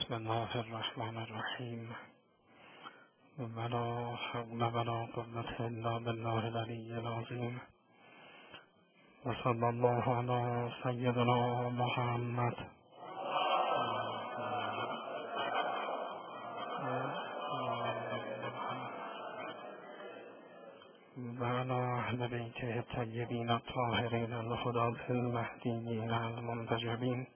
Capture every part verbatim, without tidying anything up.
بسم الله الرحمن الرحیم ولا حول ولا قوة الا بالله العلی العظیم و صلی الله علی سیدنا محمد و علی اهل بیته الطیبین الطاهرین الهداة المهدیین المنتجبین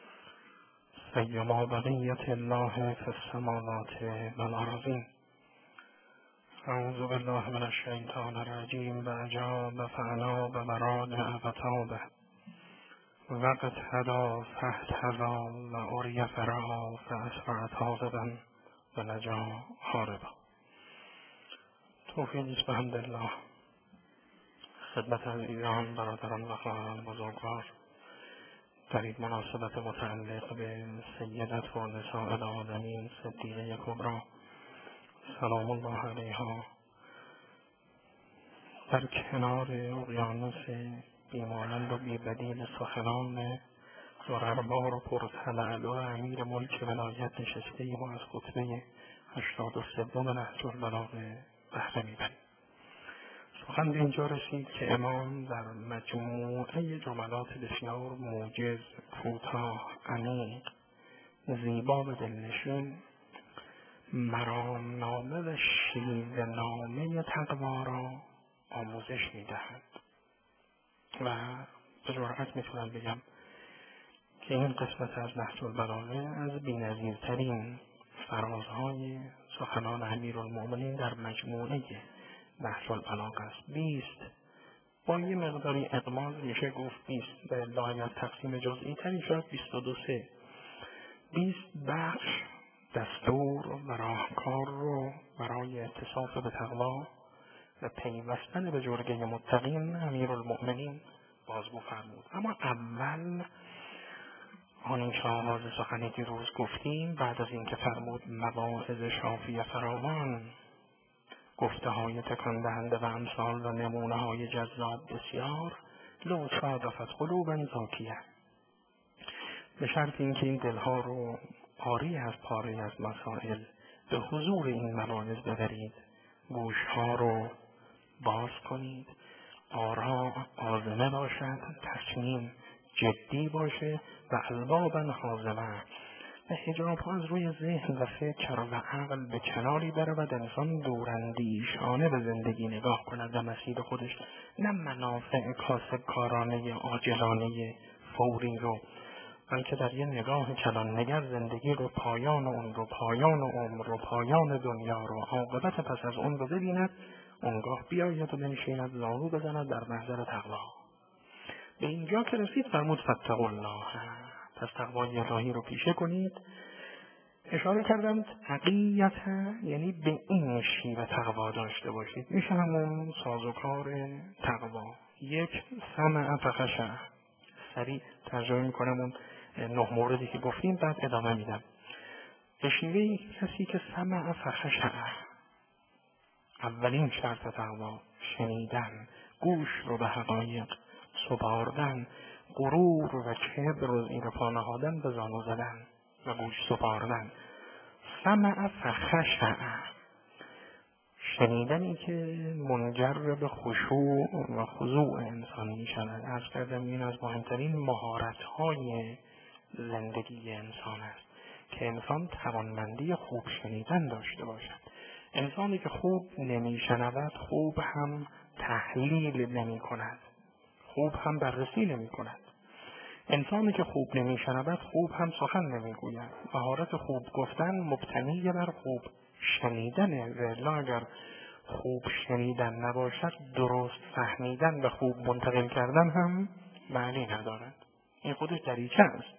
سیما بقیة الله فی السماوات والارضین. اعوذ بالله من الشیطان الرجیم. واجاب فاناب ورادع فتاب واقتدا فاهتدا وعری فرعا فاسرع تاقبا ونجا هاربا. توفیق است بحمدالله. خدمت عزیزان، برادران و خواهران بزرگوار، در این مناسبت متعلق به سیدت و نساء العالمین صدیقه کبری سلام الله علیها در کنار اقیانوس بیمانند و بی‌بدیل سخنان زرربار و پرطلعل و امیر ملک ولایت نشسته ایم و از خطبه هشتاد و سوم نهج البلاغه بهره میبریم. سخن به اینجا رسید که امام در مجموعه جملات بسیار موجز، کوتاه، عمیق، زیبا و دلنشین مرامنامه و شیوه‌نامه تقوا را آموزش میدهد و به جرئت میتونم بگم که این قسمت از نهج البلاغه از بی‌نظیرترین فرازهای سخنان امیرالمؤمنین در مجموعه نهج البلاغه است. بیست با یه مقداری اقماز میشه گفت بیست به الا تقسیم جزئی تری شد بیست و دو سه بیست بخش دستور و راهکار رو برای اتصاف به تقوا و پیوستن به جرگه متقین امیرالمؤمنین بازگو فرمود. اما اول آنچه آغاز سخنی دیروز گفتیم بعد از اینکه فرمود مواعظ شافی فراوان، گفته های تکان دهنده و امثال و نمونه های جذاب بسیار، لو صادفت قلوبا زاکیه، به شرط اینکه این دلها رو آری از پاره از مسائل به حضور این مواعظ ببرید، گوشها رو باز کنید، آرا آزمه باشد، تصمیم جدی باشه و البابا حاضمه و حجاب ها از روی ذهن و فکر و عقل به کناری برود، انسان دوراندیشانه به زندگی نگاه کند و مسیر خودش نه منافع کاسب کارانه عاجلانه فوری رو، بلکه در یه نگاه کلان نگر زندگی رو، پایان اون رو، پایان عمر رو، پایان دنیا رو، عاقبت پس از اون رو ببیند، اونگاه بیاید و بنشیند زانو بزند در محضر تقوا. به اینجا که رسید فرمود فاتقوا الله، پس تقوای الهی رو پیشه کنید. اشاره کردم تقیت یعنی به این شیوه تقوا داشته باشید. میشه همون سازوکار تقوا. یک، سمع فخشع، سریع ترجمه میکنم اون نه موردی که گفتیم بعد ادامه میدم. به شیوه کسی که سمع فخشع، اولین شرط تقوا شنیدن، گوش رو به حقایق سپاردن، غرور و کبر رو زیر پا نهادن، به زانو زدن و گوش سپاردن. سمع فخشع، شنیدنی که منجر به خشوع و خضوع انسان می شود. عرض کردم این از مهمترین مهارت‌های زندگی انسان است که انسان توانمندی خوب شنیدن داشته باشد. انسانی که خوب نمی شنود خوب هم تحلیل نمی کند، خوب هم بررسی نمی کند. انسانی که خوب نمی شنود خوب هم سخن نمی گوید. مهارت خوب گفتن مبتنی بر خوب شنیدنه، ولی اگر خوب شنیدن نباشد درست فهمیدن و خوب منتقل کردن هم معنی ندارد. این خودش دریچه است.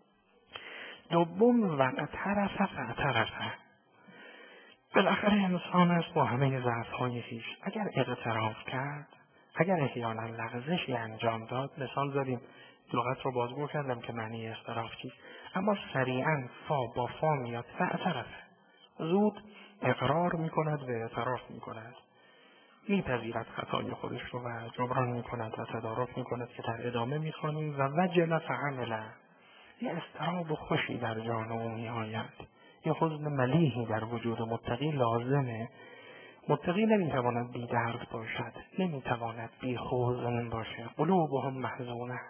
دوم، وقترف فاعترف، بالاخره انسان است با همه ضعف‌های خویش. اگر اعتراف کرد، اگر احیانا لغزشی انجام داد، مثال زدیم لغت رو بازگو کردم که معنی اعتراف چیست، اما سریعا فا با فا میاد، فاعترف، زود اقرار میکند و اعتراف میکند، میپذیرد خطای خودش رو و جبران میکند و تدارک میکند که در ادامه میخوانیم و وجل فعمل، یه اضطراب خوشی در جان او میآید. یه حزن ملیحی در وجود متقی لازمه. متقی نمیتواند بی درد باشد، نمیتواند بی حزن باشه. قلوبهم محزونه،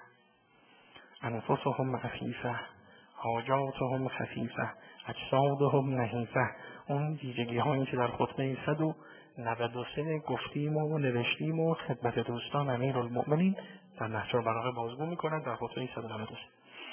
انفسهم عفیفه، حاجاتهم خفیفه، اجسادهم نحیفه. اون ویژگی هایی که در خطبه صد و نود و سه گفتیم و نوشتیم و خدمت دوستان امیرالمؤمنین در نهج البلاغه بازگو میکنند در خطبه صد و نود و سه.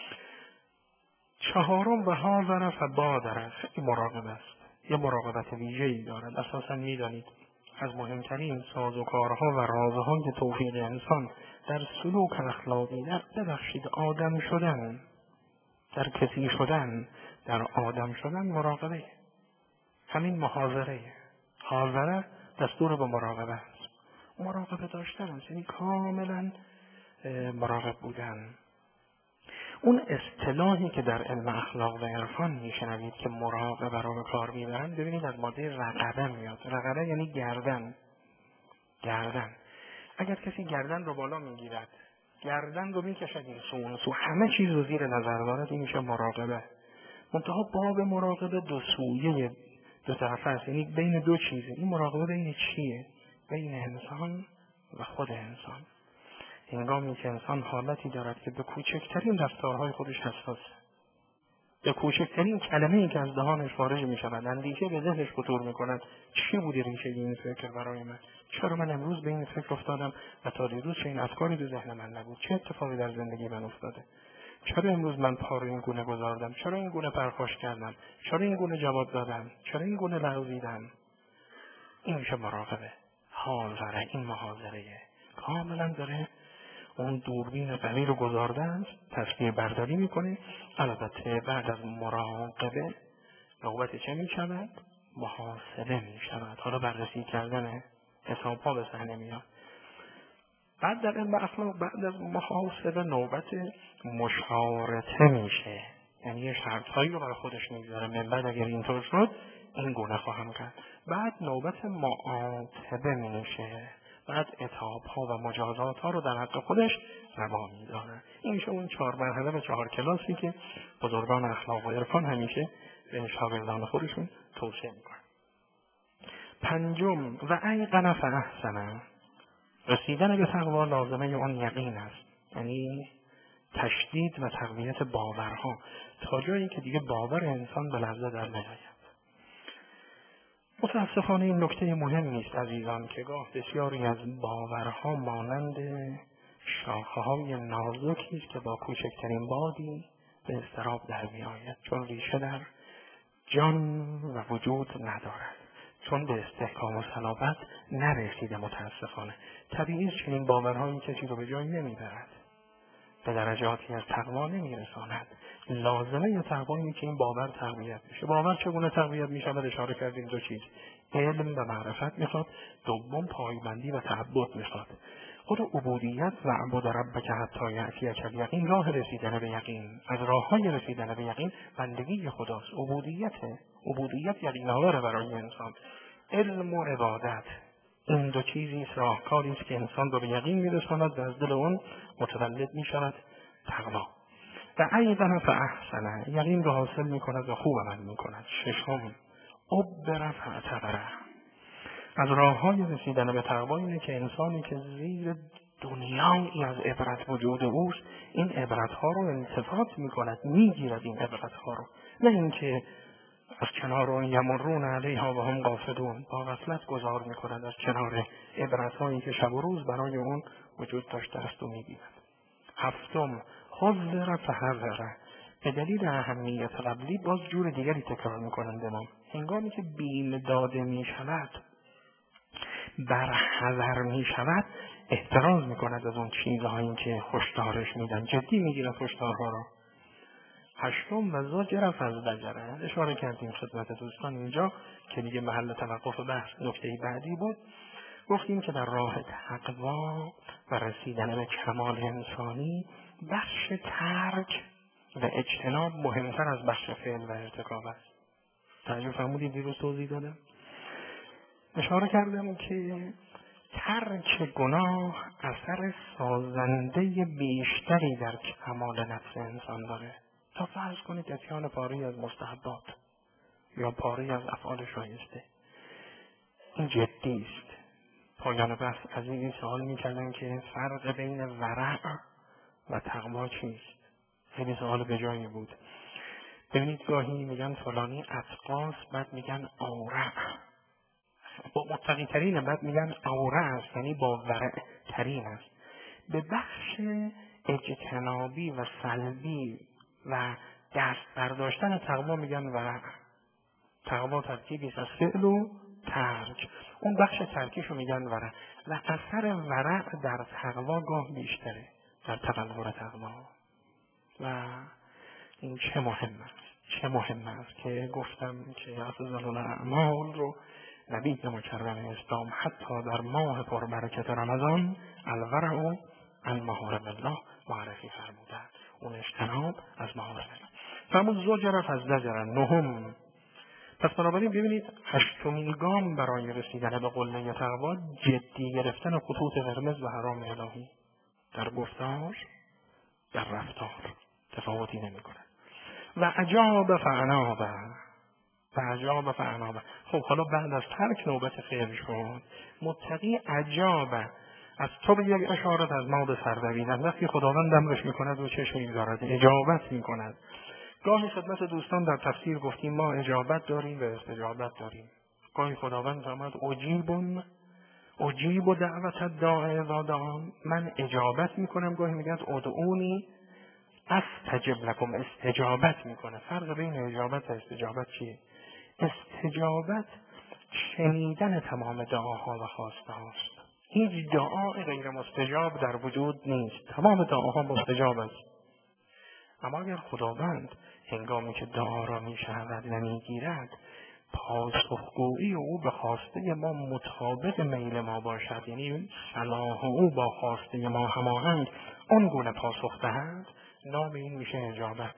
چهارم و حاضر فبادر، خیلی مراقب است، یه مراقبت ویژه‌ای دارد. اساسا میدانید از مهمترین سازوکارها و رازهای توفیق انسان در سلوک اخلاقی، در ببخشید آدم شدن، در کسی شدن، در آدم شدن مراقبه. همین محاضره، حاضره دستور به مراقبه است. مراقبه داشتن است، یعنی کاملا مراقب بودن. اون اصطلاحی که در علم اخلاق و عرفان میشنوید که مراقبه رو به کار میبرن، ببینید از ماده رقبه میاد. رقبه یعنی گردن. گردن اگر کسی گردن رو بالا میگیرد، گردن رو میکشد این سو اون سو، همه چیز رو زیر نظر دارد، این میشه مراقبه. منتها باب مراقبه دو سویه، دو طرفه است، یعنی بین دو چیزه. این مراقبه بین چیه؟ بین انسان و خود انسان. هنگامی که انسان حالتی دارد که به کوچکترین رفتارهای خودش حساسه، به کوچکترین کلمه‌ای که از دهانش خارج می‌شود اندیشه به ذهنش خطور می‌کند. چی بوده ریشه این فکر برای من؟ چرا من امروز به این فکر افتادم و تا دیروز چه این افکاری تو ذهن من نبود؟ چه اتفاقی در زندگی من افتاده؟ چرا امروز من پا رو این گونه گذاردم؟ چرا این گونه پرخاش کردم؟ چرا این گونه جواب دادم؟ چرا این گونه لغزیدم؟ این میشه مراقبه. حاضره، این محاضره کاملا داره اون دوربین قوی رو گذارده است، تصویر برداری میکنه. البته بعد از مراقبه نوبت چه میشود؟ محاسبه میشود. حالا بررسی کردن حساب ها به صحنه میاد. بعد در علم اخلاق بعد از محاسبه نوبت مشارطه میشه، یعنی یه شرط هایی رو برای خودش میگذاره. من بعد اگر اینطور شد این گونه خواهم کرد. بعد نوبت معاتبه میشه، بعد عتاب ها و مجازات ها رو در حق خودش روا میداره. این میشه اون چهار مرحله و چهار کلاسی که بزرگان اخلاق و عرفان همیشه به شاگردان خودشون توصیه میکنن. پنجم و ایقن فاحسن، رسیدن به تقوا لازمه اون یقین است، یعنی تشدید و تقویت باورها تا جایی که دیگه باور انسان به لرزه در نیاید. متاسفانه این نکته مهمی است عزیزان که گاه بسیاری از باورها مانند شاخه های نازکی است که با کوچکترین بادی به اضطراب در میآید، چون ریشه در جان و وجود ندارد، چون به استحکام و صلابت نرسیده. متاسفانه طبیعی است چنین باورهایی کسی رو به جایی نمیبرد، به درجاتی از تقوا نمیرساند. لازمه تقوا اینه که این باور تقویت میشه. باور چگونه تقویت میشه؟ بعد اشاره کردیم دو چیز، علم و معرفت میخواد، دوم پایبندی و تعبد میخواد. خود عبودیت و عبد ربک حتی یأتیک الیقین، راه رسیدن به یقین، از راههای رسیدن به یقین بندگی خداست. عبودیت عبودیت یقین آور برای انسان. علم و عبادت، این دو چیزی است، راهکاری است که انسان رو به یقین میرساند و از دل اون متولد میشود تقوا. و ایضا فاحسن، یقین رو حاصل میکند و خوب عمل میکند. ششم ابر فاعتبر، از راههای رسیدن به تقوا اینه که انسانی که زیر دنیایی از عبرت وجود اوست، این عبرتها رو التفات میکند، میگیرد این عبرتها رو، نه اینکه از کنار اون یمرون علیها و هم غافلون، با غفلت گذار میکند از کنار عبرتهایی که شب و روز برای اون وجود داشته است و میبیند. هفتم حذر فحذر، به دلیل اهمیت قبلی باز جور دیگری تکرار میکنند ما. هنگامی که بیم داده میشود، برحذر میشود، احتراز میکند از اون چیزهایی که هشدارش میدن، جدی میگیرد هشدارها را. هشتم و زجر فزدجره، اشاره کردیم خدمت دوستان اینجا که دیگه محل توقف بحث نکته بعدی بود. گفتیم که در راه تقوا و رسیدن به کمال انسانی بخش ترک و اجتناب مهمتر از بخش فعل و ارتکاب است. توجه فرمودید دیروز توضیح دادم؟ اشاره کردم که ترک گناه اثر سازنده بیشتری در کمال نفس انسان داره. تا فرض کنید اتیان پاری از مستحبات، یا پاره از افعال شایسته. این جدی است. پایان بحث از این سوال می‌کردن که فرق بین ورع و تقوا چیست؟ خیلی سوال به جایی بود. ببینید گاهی میگن فلانی اتقاست، بعد میگن اورع. با متقی ترینه، بعد میگن اورع است، یعنی با ورع ترین است. به بخش اجتنابی و سلبی و دست برداشتن تقوا میگن ورع. تقوا ترکیبی از فعل و ترک. اون بخش ترکیشو میگن ورع و اثر ورع در تقوا گاه بیشتره، در تبلور تقوا. و این چه مهم است، چه مهم است که گفتم که افضل الاعمال رو نبی مکرم اسلام حتی در ماه پربرکت رمضان الورع عن محارم الله معرفی فرمودند. اون اجتناب از محارم الله فرمود زجر فزجر نهم. پس بنابراین ببینید هشتمین گام برای رسیدن به قله تقوا جدی گرفتن خطوط قرمز و حرام الهی در گفتار، در رفتار تفاوتی نمی کند. و عجاب فعناب و عجاب فعناب. خب حالا بعد از ترک نوبت فعل شد. متقی عجاب از تو به یک اشارت از ما به سر دویدن. وقتی خداوند امرش می کند و چشم می دارد اجابت می کند. گاهی خدمت دوستان در تفسیر گفتیم ما اجابت داریم و استجابت داریم. گاهی خداوند فرمود اجیبون اجیب و دعوت الداعی اذا دعان، من اجابت میکنم. گاهی میگن ادعونی استجب لکم، استجابت میکنه. فرق بین اجابت و استجابت چیه؟ استجابت شنیدن تمام دعاها و خواسته هاست. هیچ دعای غیر مستجاب در وجود نیست، تمام دعاها مستجاب است. اما اگر خداوند هنگامی که دعا را میشنود نمیگیرد، پاسخگویی او به خواسته ما مطابق میل ما باشد، یعنی صلاح او با خواسته ما هماهنگ، آن گونه پاسخ دهد، نام این میشه اجابت.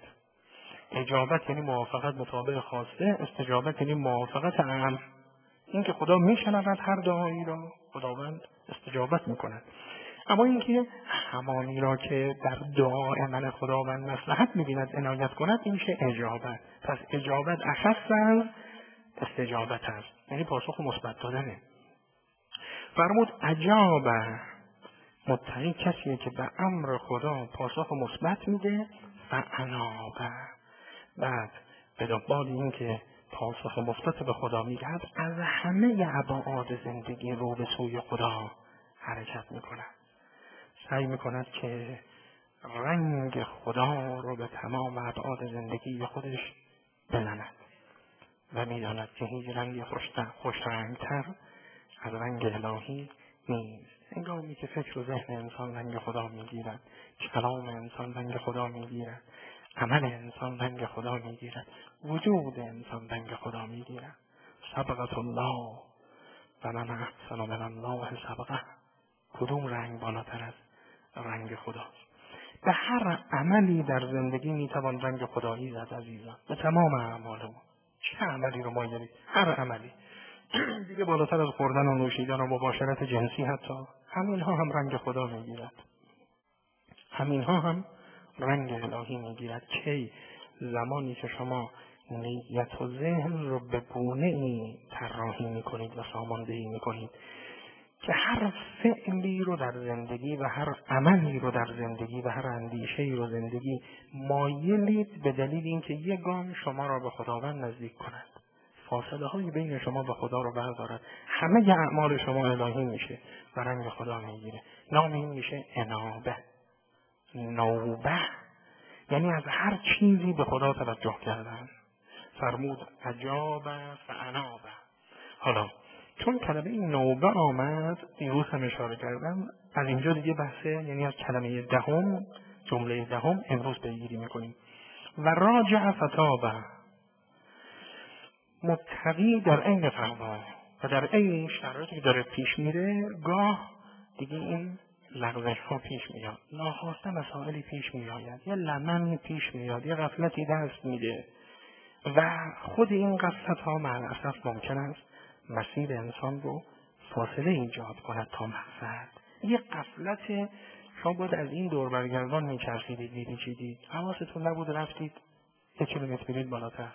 اجابت یعنی موافقت مطابق خواسته، استجابت یعنی موافقت عام. این که خدا میشنود هر دعایی را، خداوند استجابت میکند. اما اینکه همانی را که در دعای من خداوند مصلحت می‌بیند عنایت کند، این میشه اجابت. پس اجابت اخص از استجابت است، یعنی پاسخ مثبت دادنه. فرمود عجاب، متقی کسیه که به امر خدا پاسخ مثبت میده و عناب. بعد به دنبال این که پاسخ مثبت به خدا میدهد، از همه ابعاد زندگی رو به سوی خدا حرکت میکنه. سعی میکند که رنگ خدا رو به تمام ابعاد زندگی خودش بزند و میداند که هیچ رنگی خوش رنگتر از رنگ الهی نیست. هنگامی که فکر و ذهن انسان رنگ خدا میگیرد، کلام انسان رنگ خدا میگیرد، عمل انسان رنگ خدا میگیرد، وجود انسان رنگ خدا میگیرد. سبقت الله و من احسن من الله سبقه. کدوم رنگ بالاتر از رنگ خداست؟ به هر عملی در زندگی میتوان رنگ خدایی زد عزیزان، به تمام اعمالمون. چه عملی رو ما یعنی هر عملی دیگه بالاتر از خوردن و نوشیدن و مباشرت جنسی، حتی همینها هم رنگ خدا میگیرد، همینها هم رنگ الهی میگیرد. کی؟ زمانی که شما نیت و ذهن رو به گونه ای طراحی میکنید و ساماندهی میکنید که هر فعلی رو در زندگی و هر عملی رو در زندگی و هر اندیشه‌ای رو زندگی مایلید به دلیل اینکه یک گام شما را به خداوند نزدیک کند، فاصله های بین شما و خدا رو بردارد، همه اعمال شما الهی میشه و رنگ خدا میگیره. نام این میشه انابه. نوبه یعنی از هر چیزی به خدا توجه کردن. فرمود عجاب فعنابه. حالا چون کلمه نوبه آمد، دیروز هم اشاره کردم، از اینجا دیگه بحثه، یعنی از کلمه دهم، جمله دهم امروز پیگیری میکنیم. و راجع فتابه، متقی در عین تقوا و در عین شرایطی که داره پیش میره، گاه دیگه این لغزش ها پیش میاد، ناخواسته مسائلی پیش میآید، یه لمنی پیش میاد، یه غفلتی دست میده و خود این غفلت ها مع الاسف ممکن است مسیر انسان رو فاصله ایجاد کند تا مقصد. یه غفلت، شما باید از این دور برگردان میچرخیدید، دیدی چیدید، حواستون نبود، رفتید یک کیلومتر برید بالاتر،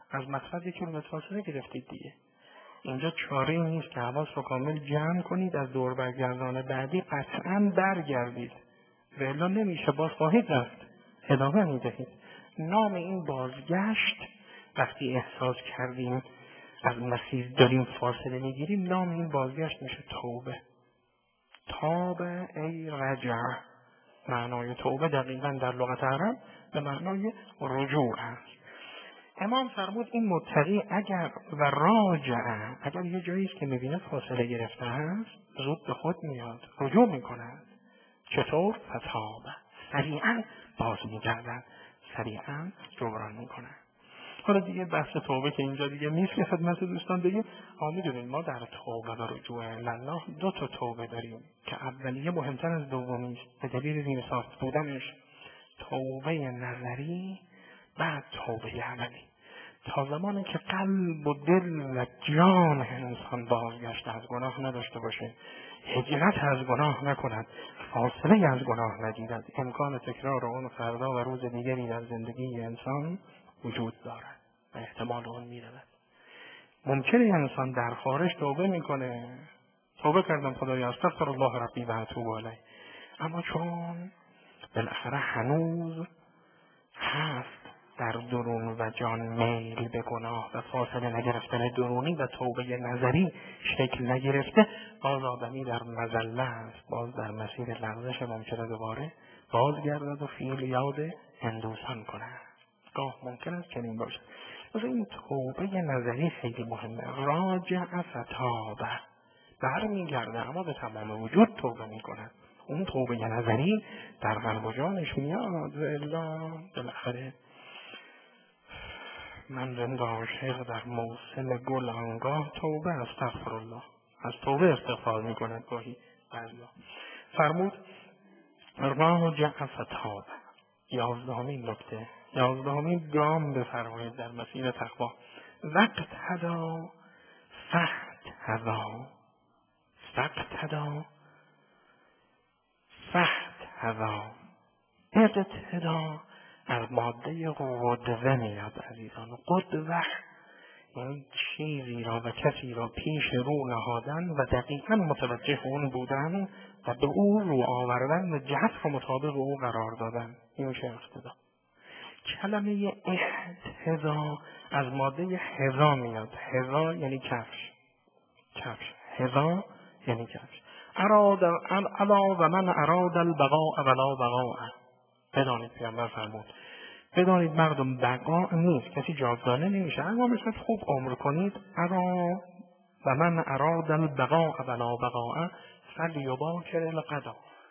از مقصد یک کیلومتر فاصله گرفتید دیگه. اینجا چاره ای نیست که حواس رو کامل جمع کنید، از دور برگردان بعدی قطعا برگردید، ولی نمیشه، باز خواهید رفت، ادامه میدهید. نام این بازگشت وقتی احساس کردیم از مسیر داریم فاصله میگیریم، نام این بازگشت میشه توبه. توبه ای رجع. معنای توبه دقیقا در لغت عرب به معنای رجوع است. امام فرمود این متقی اگر و راجع، اگر یه جایی است که میبینه فاصله گرفته است، زود به خود میاد، رجوع میکند. چطور؟ فتابه، سریعا باز میگردن، سریعا جبران میکنن. حالا دیگه بحث توبه که اینجا دیگه نیست که خدمت دوستان بگیم. ما میدونیم ما در توبه و رجوع الله دو تا توبه داریم که اولیه مهمتر از دومی است به دلیل زیرساخت بودنش. توبه نظری بعد توبه عملی. تا زمانی که قلب و دل و جان انسان بازگشت از گناه نداشته باشه، هجرت از گناه نکند، فاصله از گناه نگیرد، امکان تکرار اون فردا و روز دیگری در زندگی انسان وجود دارد و احتمال اون میرود. ممکنه انسان در خارج توبه میکنه، توبه کردم خدایا استغفر الله ربی و اتوب الیه، اما چون بالاخره هنوز هست در درون و جان میل به گناه و فاصله نگرفتن درونی و توبه نظری شکل نگرفته، باز آدمی در مزله است، باز در مسیر لغزش ممکنه دوباره بازگردد و فیل یاد هندوستان کند. گاه ممکن است چنین باشد. از این توبه نظری خیلی مهمه. راجع فتابه، برمیگرده اما به تمام وجود توبه میکند. اون توبه نظری در قلب و جانش میاد و الا بالاخره من رند عاشق در موسم گل آنگاه توبه استغفر الله، از توبه استغفار میکند گاهی بعضیا. فرمود راجع فتابه. یازدهمین نکته، یازدهمین گام بفرمایید در مسیر تقوا. وقت هدا فهد هدا، وقت هدا فهد هدا. اقتدا از ماده قدوه میاد عزیزان. قدوه یعنی چیزی را و کسی را پیش رو نهادن و دقیقا متوجه اون بودن و به او رو آوردن و جهت رو مطابق او قرار دادن. این میشه اقتدا. کلمه احتذا از ماده حذا میاد. حذا یعنی کفش، کفش. حذا یعنی کفش. اراد الا و من اراد البقاء ولا بقاء. بدانید پیامبر فرمود بدانید مردم بقا نیست، کسی جاودانه نمیشه. اما مثل خوب عمر کنید. ارا و من اراد البقاء ولا بقاء فلیباکر القضا.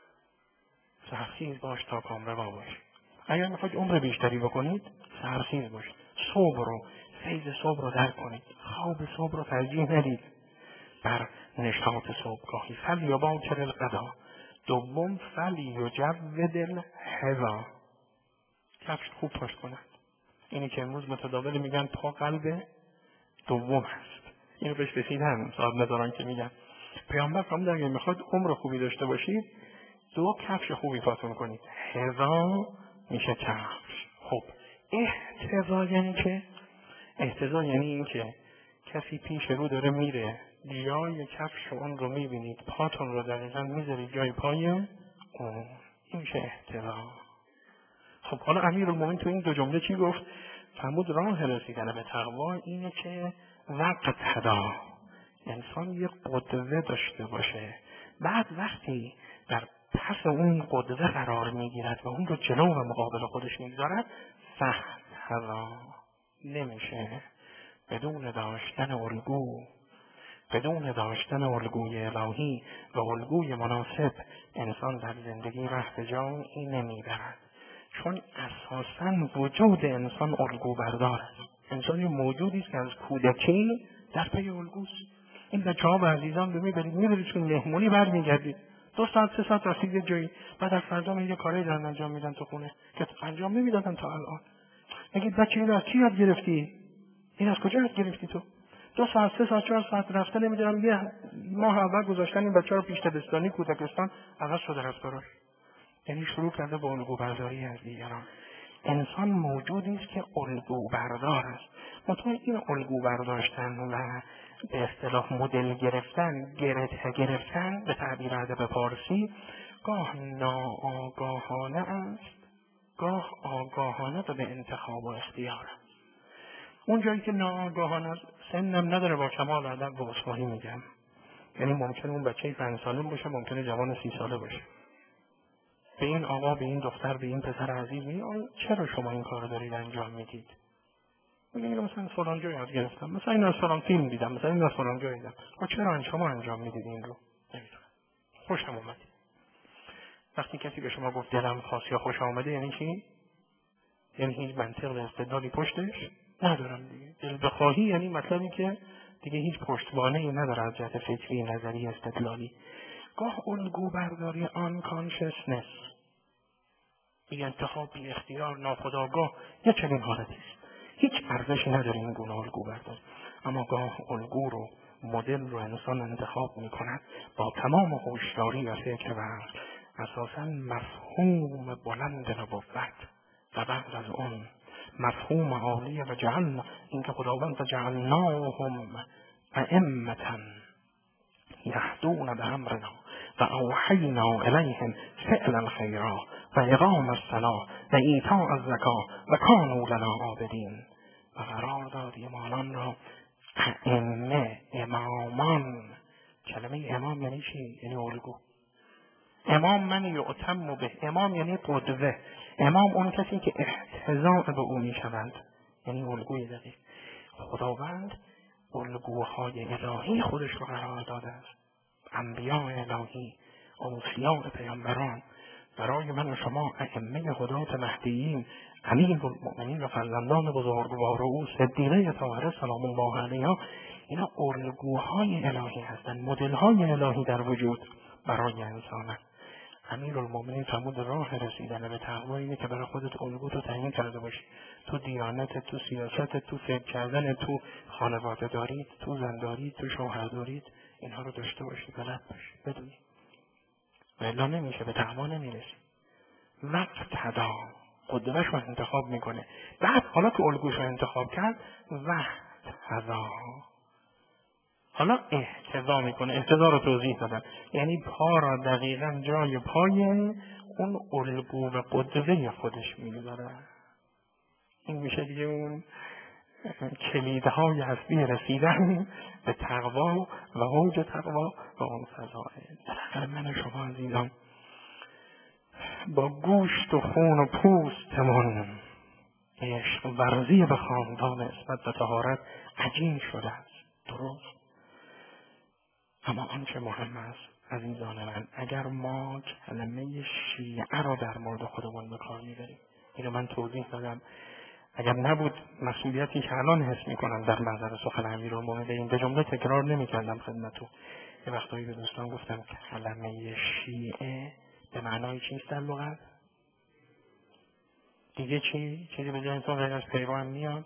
سرخیز باش تا کامروا باش. اگر میخواید عمر بیشتری بکنید سرخیز باشید. صبح رو، فیض صبح رو درک کنید. خواب صبح رو ترجیح ندید بر نشاط صبحگاهی. فلیباکر القضا. دوم فلیجود الحذا، کفش خوب پاش کنند. اینی که امروز متداول میگن پا قلب دوم هست، اینو بهش رسیدن صاحب ندارن که میگن. پیامبر فرمود اگه میخواد عمر خوبی داشته باشید دو کفش خوبی پاتون کنید. حذا میشه کفش. خب احتذا یعنی که احتذا یعنی این که کسی پیش رو داره میره، جای کفش اون رو میبینید، پاتون رو دقیقا میذارید جای پای اون، این میشه احتذا. خب حالا امیرالمومنین تو این دو جمله چی گفت؟ فرمود راه رسیدن به تقوا اینه که وقت هدا، انسان یه قدوه داشته باشه، بعد وقتی در پس اون قدوه قرار میگیرد و اون رو جلو و مقابل خودش میگذارد، فهد هدا. نمیشه بدون داشتن الگو، بدون داشتن الگوی الهی و الگوی مناسب انسان در زندگی ره به جایی نمیبرد. چون اساساً وجود انسان الگو بردار است. انسان یه موجودی است که از کودکی در پی الگوست. این بچه‌ها و عزیزان رو میبرید میبرید چون مهمونی برمیگردید دو ساعت سه ساعت رسید یه جایی، بعد از فردا می یه کاری دارن انجام میدن تو خونه که انجام نمیدادن تا الان. میگید بچه اینو از کی یاد گرفتی؟ این از کجا یاد گرفتی تو؟ دو ساعت سه ساعت چهار ساعت رفته نمیدونم یه ماه اول گذاشتن این بچه رو پیش دبستانی کودکستان عوض شده رفتارش. یعنی شروع کرده با الگو برداری از دیگران. انسان موجودی است که الگو بردار است. منتها این الگو برداشتن و به اصطلاح مدل گرفتن، گرته گرفتن به تعبیر ادب فارسی گاه ناآگاهانه است، گاه آگاهانه و به انتخاب و اختیار است. اون جایی که ناآگاهانه است، سنم نداره، با کمال ادب و اصلاحی میگم، یعنی ممکنه اون بچه پنج ساله باشه، ممکنه جوان سی ساله باشه، به این آقا، به این دختر، به این پسر عزیز میگه چرا شما این کار دارید انجام میدید؟ میگه مثلا فلان جا یاد گرفتم، مثلا این از فلان فیلم دیدم، مثلا این از فلان جا دیدم. آ چرا شما انجام میدید این رو؟ نمیدونم. خوشم اومد. وقتی کسی به شما گفت دلم خواست یا خوش آمده، یعنی چی؟ یعنی هیچ منطق و استدلالی پشتش ندارم دیگه. دل بخواهی یعنی مطلبی که دیگه هیچ پشتوانه‌ای نداره از جهت فکری، نظری، استدلالی. گاه الگو برداری آن کانشسنس، بی انتخاب، بی اختیار، ناخودآگاه، یه چنین حالتی است. هیچ ارزشی نداره این گونه الگو برداری. اما گاه الگو رو، مدل رو انسان انتخاب میکند با تمام هوشیاری و فکر و عقل، اساساً مفهوم بلند نبوت و بعد از اون مفهوم عالی و جعلنا، اینکه خداوند جعلناهم ائمة یهدون بأمرنا و اوحینا الیهم فعل الخیرات و اقام الصلاة و ایتاء الزکاة و کانوا لنا عابدین. و قرار دادیم آنان را ائمه، امامان. کلمه امام یعنی چی؟ یعنی الگو. امام من یعتم به، امام یعنی قدوه. امام اون کسی که احتضاء به او می شود، یعنی الگوی دقیق. خداوند الگوهای الهی خودش رو قرار داده است. انبیاء الهی، اوصیاء پیامبران، برای من و شما ائمه هدات مهدیین، امیر المؤمنین و فرزندان بزرگوار او صدیقه طاهره سلام الله علیها، اینا الگوهای الهی هستند، مدل‌های الهی در وجود برای انسان. امیر المؤمنین فرمود راه رسیدن به تقوا اینه که برای خودت الگو تو تعیین کرده باشی. تو دیانت، تو سیاست، تو فکر کردن، تو خانواده دارید، تو زن دارید، تو شوهر دارید، اینها رو داشته باشی، بلد باشی، بدونی. و الا نمیشه، به تقوا نمیرسی. وقت تدا قدوهش رو انتخاب میکنه. بعد حالا که الگوش رو انتخاب کرد، وقت تدا حالا احتضا میکنه. احتضا رو توضیح دادم، یعنی پا را دقیقا جای پای اون الگو و قدوه خودش میگذاره. این میشه دیگه اون کلیدهای اصلی رسیدن به تقوا و اوج تقوا و اون فضائل. بالاخره من و شما عزیزان با گوشت و خون و پوستمون عشق ورزی به خاندان عصمت و طهارت عجین شده است. درست؟ اما آنچه مهم است عزیزان من، اگر ما کلمه شیعه را در مورد خودمون به کار میبریم، اینو من توضیح دادم، اگر نبود مسئولیتی که الان حس میکنم در نظر سخن امیرالمومنین به جمله تکرار نمیکردم خدمتتون. یه وقتایی به دوستان گفتم کلمه شیعه به معنای چیست در لغت؟ دیگه چی؟ چیزی به ذهنتون غیر از پیرو هم میاد؟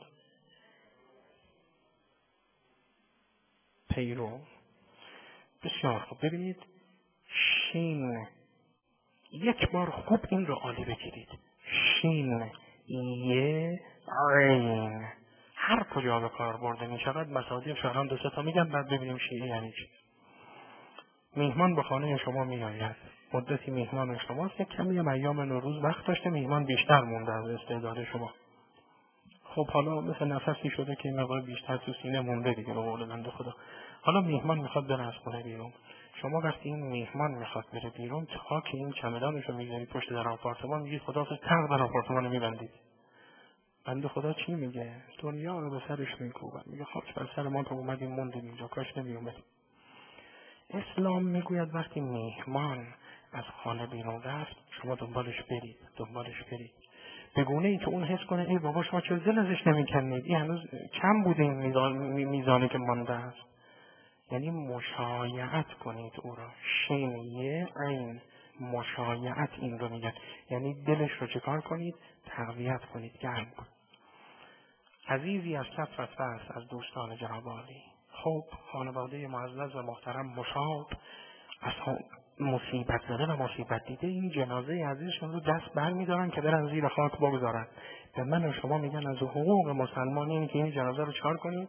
پیرو. بسیار خوب. ببینید شین، یک بار خوب این رو عالی بگیرید. شین یه عین هر کجا به کار برده می شود، مصادیق شهران دو سه تا میگم، بعد ببینیم شیعه یعنی چی. میهمان به خانه شما می آید، مدتی میهمان شماست، یک کمی هم ایام نوروز وقت داشته، میهمان بیشتر مونده از استعداد شما. خب حالا مثل نفسی شده که این مقدار بیشتر تو سینه مونده دیگه، به قول بنده خدا. حالا میهمان میخواد بره از خونه بیرون. شما وقتی این میهمان میخواد بره بیرون، تا که این چمدانشو میذارید پشت در آپارتمان، میگید خداحافظ، تق در آپارتمان رو میبندید. بنده خدا چی میگه؟ دنیا رو به سرش میکوبن، میگه خاک بر سر ما که اومدیم موندیم اینجا، کاش نمیومدیم. اسلام میگوید وقتی میهمان از خانه بیرون رفت، شما دنبالش برید، دنبالش برید. به گونه ای که اون حس کنه ای بابا شما چرا دل ازش نمیکنید، این هنوز کم بوده این میزان میزانی که مانده است. یعنی مشایعت کنید او را. شینیه عین مشایعت این رو میگن، یعنی دلش رو چکار کنید؟ تقویت کنید، گرم کنید. عزیزی از کف رفته است از دوستان جناب عالی. خب خانواده معزز و محترم مشاب، مصیبت زده و مصیبت دیده این جنازه عزیزشون رو دست بر می‌دارن که برن زیر خاک بگذارن. به من و شما میگن از حقوق مسلمان اینه که این جنازه رو چار کنید،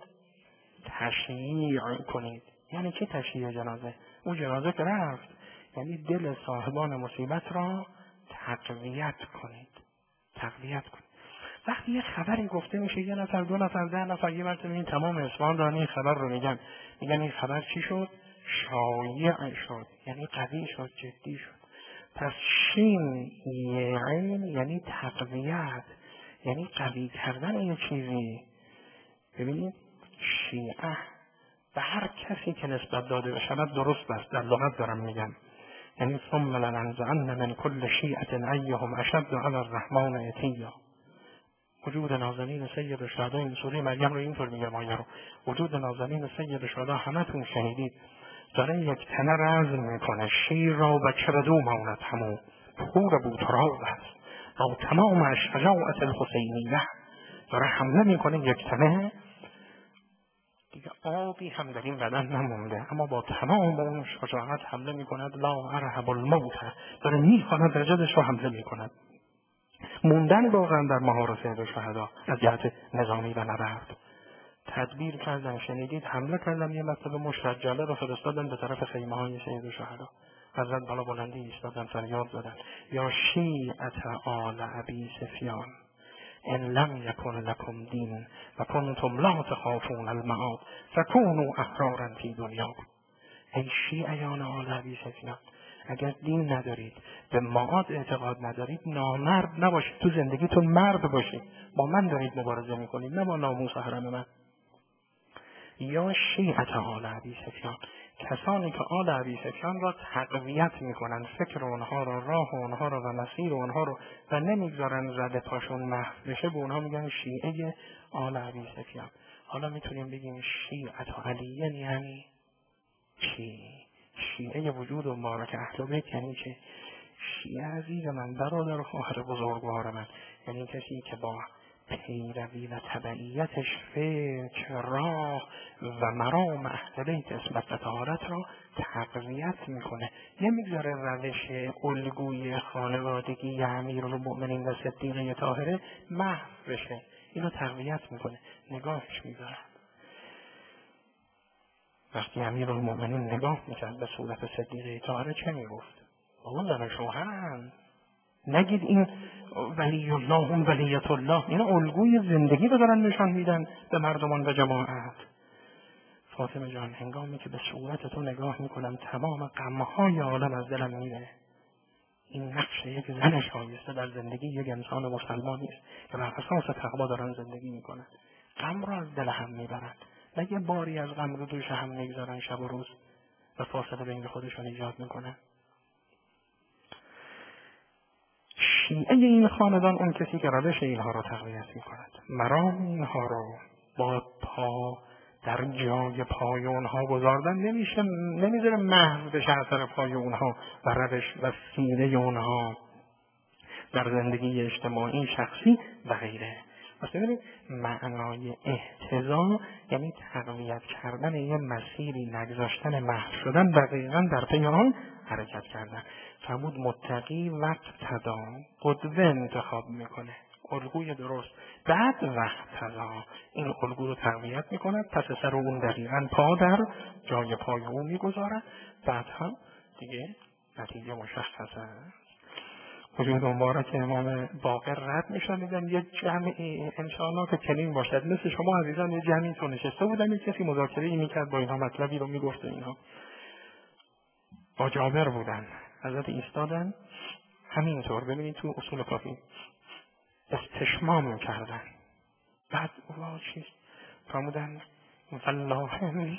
تشییع کنید. یعنی چه تشییع جنازه؟ اون جنازه که رفت، یعنی دل صاحبان مصیبت را تقویت کنید، تقویت کنید. وقتی یه خبری گفته میشه، یه نفر، دو نفر، ده نفر، یه مرتبه این تمام اصفهان دارن این خبر رو میگن، میگن این خبر چی شد؟ شایع شد، یعنی قوی شد، جدی شد. پس شین یعین یعنی تقویت، یعنی قوی کردن این چیزی. ببینید شیعه به هر کسی که نسبت داده بشود درست است، در لغت دارم میگم، یعنی ثم لننزعن من کل شیعة ایهم اشد علی الرحمن عتیا. وجود نازنین سید الشهدا، این سوره مریم رو اینطور میگه آیه رو، وجود نازنین سید الشهدا همتون شنیدید، داره یک تنه رزم میکنه، شیر را بچه بدو ماند همون پور بوتراز است با تمام شجاعت الحسینیه، داره حمله میکنه یک تنه، دیگه آبی هم در این بدن نمونده، اما با تمام اون شجاعت حمله میکند. لا ارهب الموت، داره میخواند رجدش رو حمله میکند. موندن واقعا در مهار سید شهدا از جهت نظامی و نبرد. تدبیر کردن، شنیدید حمله کردن، یه مرتبه مشرجله رو فرستادن به طرف خیمه های سید شهدا، حضرت بالا بلندی ایستادن فریاد زدن یا شیعة آل ابی سفیان ان لم یکن لکم دین و کنتم لا تخافون المعاد فکونوا احرارا فی دنیاکم. ای شیعیان آل ابی سفیان، اگر دین ندارید، به معاد اعتقاد ندارید، نامرد نباشید، تو زندگیتون مرد باشید، با من دارید مبارزه میکنید، نه با ناموس حرم من. یا شیعة آل ابی سفیان، کسانی که آل ابی سفیان را تقویت میکنن، فکر اونها رو، راه اونها رو و مسیر اونها رو و نمیگذارن رد پاشون محو بشه، به اونها میگن شیعه آل ابی سفیان. حالا میتونیم بگیم شیعة علی یعنی چی؟ شیعه وجود و مبارک اهل بیت یعنی چه؟ شیعه عزیز من، برادر و خواهر بزرگوار من، یعنی کسی که با پیروی و تبعیتش فکر، راه و مرام اهل بیت اسمت و طهارت را تقویت میکنه، نمیگذاره روش الگوی خانوادگی امیرالمؤمنین و صدیقه طاهره محو بشه، اینو تقویت میکنه، نگاهش میذاره. وقتی امیرالمؤمنین نگاه میکرد به صورت صدیقه طاهره چه میگفت؟ بابا زن شوهرن، نگید این ولی الله اون ولیت الله، این الگوی زندگی رو دارن نشان میدن به مردمان و جماعت. فاطمه جان، هنگامی که به صورت تو نگاه میکنم تمام غمهای عالم از دلم میره. این نقش یک زن شایسته در زندگی یک انسان مسلمانی است که بر اساس تقوا دارن زندگی میکنن. غم رو از دل هم میبرن، نه یه باری از غم رو دوش هم میگذارن شب و روز و فاصله بین خودشون ایجاد میکنن. شیعه این خاندان اون کسی که روش اینها رو تقویت میکند، مرام اینها رو با پا در جای پای اونها گذاردن، نمیشه، نمیذاره محو بشه اثر پای اونها و روش و سینه اونها در زندگی اجتماعی، شخصی و غیره. پس ببینید معنای احتضا یعنی تقویت کردن یه مسیری، نگذاشتن محو شدن، دقیقاً در پی آن حرکت کردن. فرمود متقی وقت تدا، قدوه انتخاب میکنه، الگوی درست، بعد وقت تدا این الگو رو تقویت میکنه، پس سر اون دقیقاً پا در جای پای اون میگذاره، بعد هم دیگه نتیجه مشخصه. وجود مبارک امام باقر رد میشن، میگن یه جمعی انشاءالله که چنین باشد، مثل شما عزیزان یه جمعی تو نشسته بودن، یک کسی مذاکره ای میکرد با اینها، مطلبی رو میگفت، اینها با جابر بودن، حضرت ایستادن همینطور، ببینید تو اصول کافی استشمام کردن، بعد اولا چیز فرمودن والله انی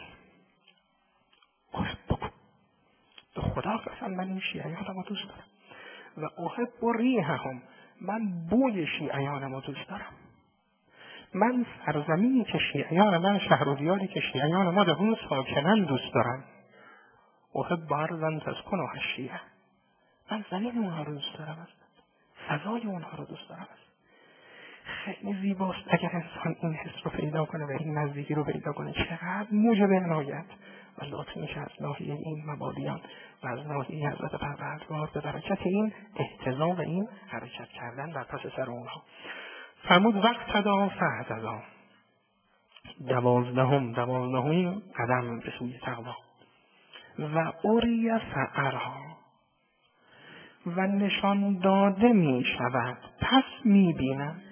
احبکم، به خدا قسم من این شیعیان رو دوست دارم، و احب ریحهم، من بوی شیعیانم رو دوست دارم، من سرزمینی که شیعیان من، شهر و دیاری که شیعیان ما در اون ساکنن دوست دارم. احب ارضا تسکنها الشیعه، من زمین اونها رو دوست دارم، فضای اونها رو دوست دارم. خیلی زیباست اگر انسان این حس رو پیدا کنه و این نزدیکی رو پیدا کنه. چقدر موجب عنایت و لطف میشه از ناحیه این مبادیان و از ناحیه حضرت پروردگار به برکت این احتضام و این حرکت کردن در پس سر اونها. فرمود وقت تدا فهتدا، دوازدهم دوازدهمین قدم به سوی تقوا. و اوریه فعرها، و نشان داده می شود پس می بینم.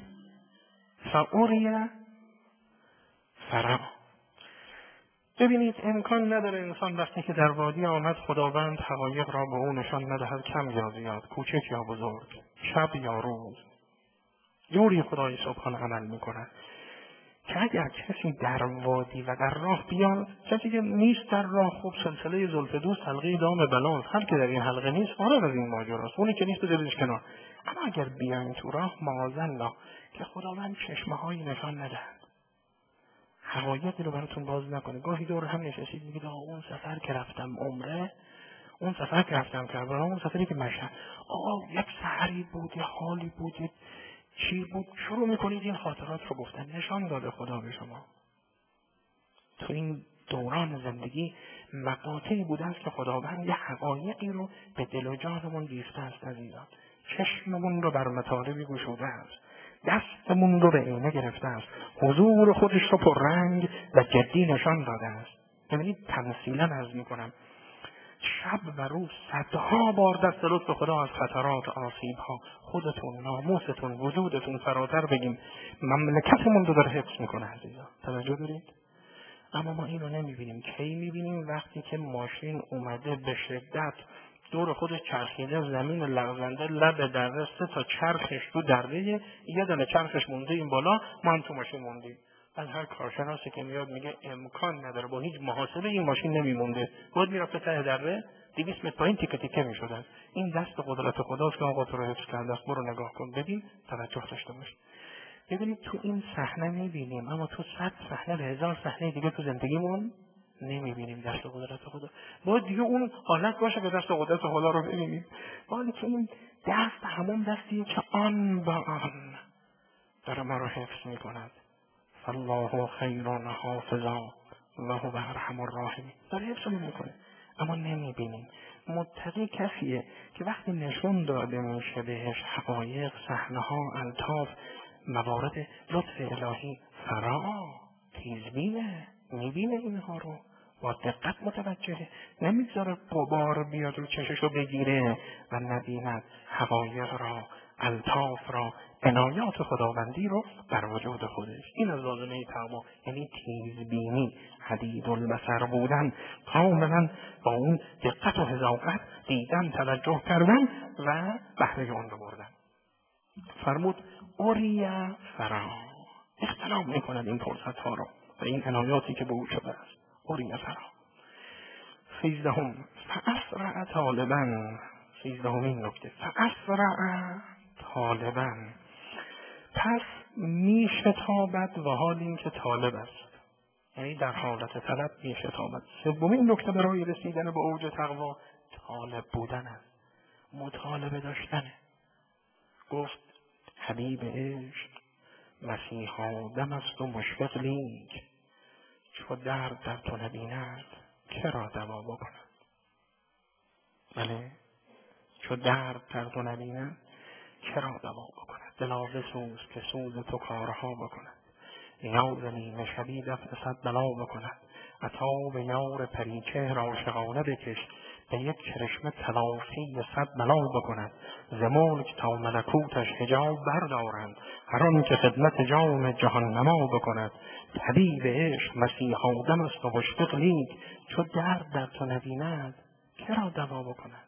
فعوریه فرا. ببینید امکان نداره انسان وقتی که در وادی آمد خداوند حقایق را به او نشان ندهد، کم یا زیاد، کوچک یا بزرگ، شب یا روز. جوری خدای سبحان عمل می کند که اگر کسی در وادی و در راه بیاد، کسی که نیست در راه، خوب سلسله زلف دوست حلقه دام بلاست، هر که در این حلقه نیست فارغ از این ماجراست، اونی که نیست بذاریدش کنار. اما اگر بیاین تو راه معاذالله که خداوند چشمه هایی نشان ندهد، حقایقی رو براتون باز نکنه. گاهی دور هم نشستید میگید آقا اون سفر که رفتم عمره، اون سفر که رفتم کربلا، اون سفری که مشهد، آقا یک سحری بود، یه حالی بود، یه چی بود، شروع میکنید این خاطرات رو گفتن. نشان داده خدا به شما تو این دوران زندگی مقاطعی بوده است که خداوند یه حقایقی رو به دل و جانمون ریخته است عزیزان. چشممون رو بر مطالبی گشوده است، دستمون رو به عینه گرفته است، حضور خودش رو پررنگ و جدی نشان داده است. ببینید تمثیلا عرض میکنم شب و روز صدها بار دست لطف خدا از خطرات، آسیب‌ها، خودتون، ناموستون، وجودتون فراتر بگیم مملکتمون رو داره حفظ میکنه عزیزان. توجه دارید؟ اما ما اینو نمیبینیم. کی میبینیم؟ وقتی که ماشین اومده به شدت دور خودش چرخیده، زمین لغزنده، لب دره، سه تا چرخش تو دره، یه دونه چرخش مونده این بالا، ما هم تو ماشین موندیم. از هر کارشناسی که میاد میگه امکان نداره، با هیچ محاسبه این ماشین نمیمونده، باید میرفته ته دره، دویست متر پایین تیکه تیکه میشدن. این دست قدرت خداست که آقا تو رو حفظ کرده است. برو نگاه کن ببین، توجه داشته باش. ببینید تو این صحنه میبینیم، اما تو صد صحنه به هزار صحنه دیگه تو زندگیمون نمیبینیم دست قدرت خدا. باید دیگه اون حالت باشه که دست قدرت خدا رو ببینیم. باید که این دست همون دستیه که آن با آن داره ما رو حفظ میکند. فالله خیر حافظا و هو ارحم الراحمین. داره حفظ میکنه اما نمیبینیم. متقی کسیه که وقتی نشون داده میشه بهش حقایق، صحنه‌ها، الطاف، موارد لطف الهی، فرا تیزبینه، میبینه اینها رو، با دقت متوجهه، نمیذاره غبار بیاد رو چششو بگیره و نبیند حقایق را، الطاف را، عنایات خداوندی رو در وجود خودش. این از لازمه تقوا، یعنی تیزبینی، حدید البصر بودن، کاملا با اون دقت و حذاقت دیدن، توجه کردن و بهره اون رو بردن. فرمود اوریه فرا، اختلاف میکند این فرصت ها رو و این عنایاتی که به او شده است. اوریه فرا. سیزدهم فاسرع طالبا. سیزدهمین نکته، فاسرع طالبا، پس می شتابد و حال این که طالب است، یعنی در حالت طلب می شتابد. سومین نکته برای رسیدن به اوج تقوا طالب بودن است، مطالبه داشتنه. گفت حبیب عشق مسیح آدم است و مشفق لیک، چو درد در تو نبیند که را دوا بکند. بله، چو درد در تو نبیند که را دوا بکند. دلا بسوز که سوز تو کارها بکند. یاد نیم شبی دفع صد بلا بکند. عطا به یار پریچهر عاشقانه بکش، به یک چرشمه تلافی صد بلا بکند. ز ملک تا ملکوتش حجاب بردارند، هر آن که خدمت جام جهان نما بکند. حبیب عشق مسیح آدم است و مشفق لیک، چو درد در تو نبیند که را دوا بکند.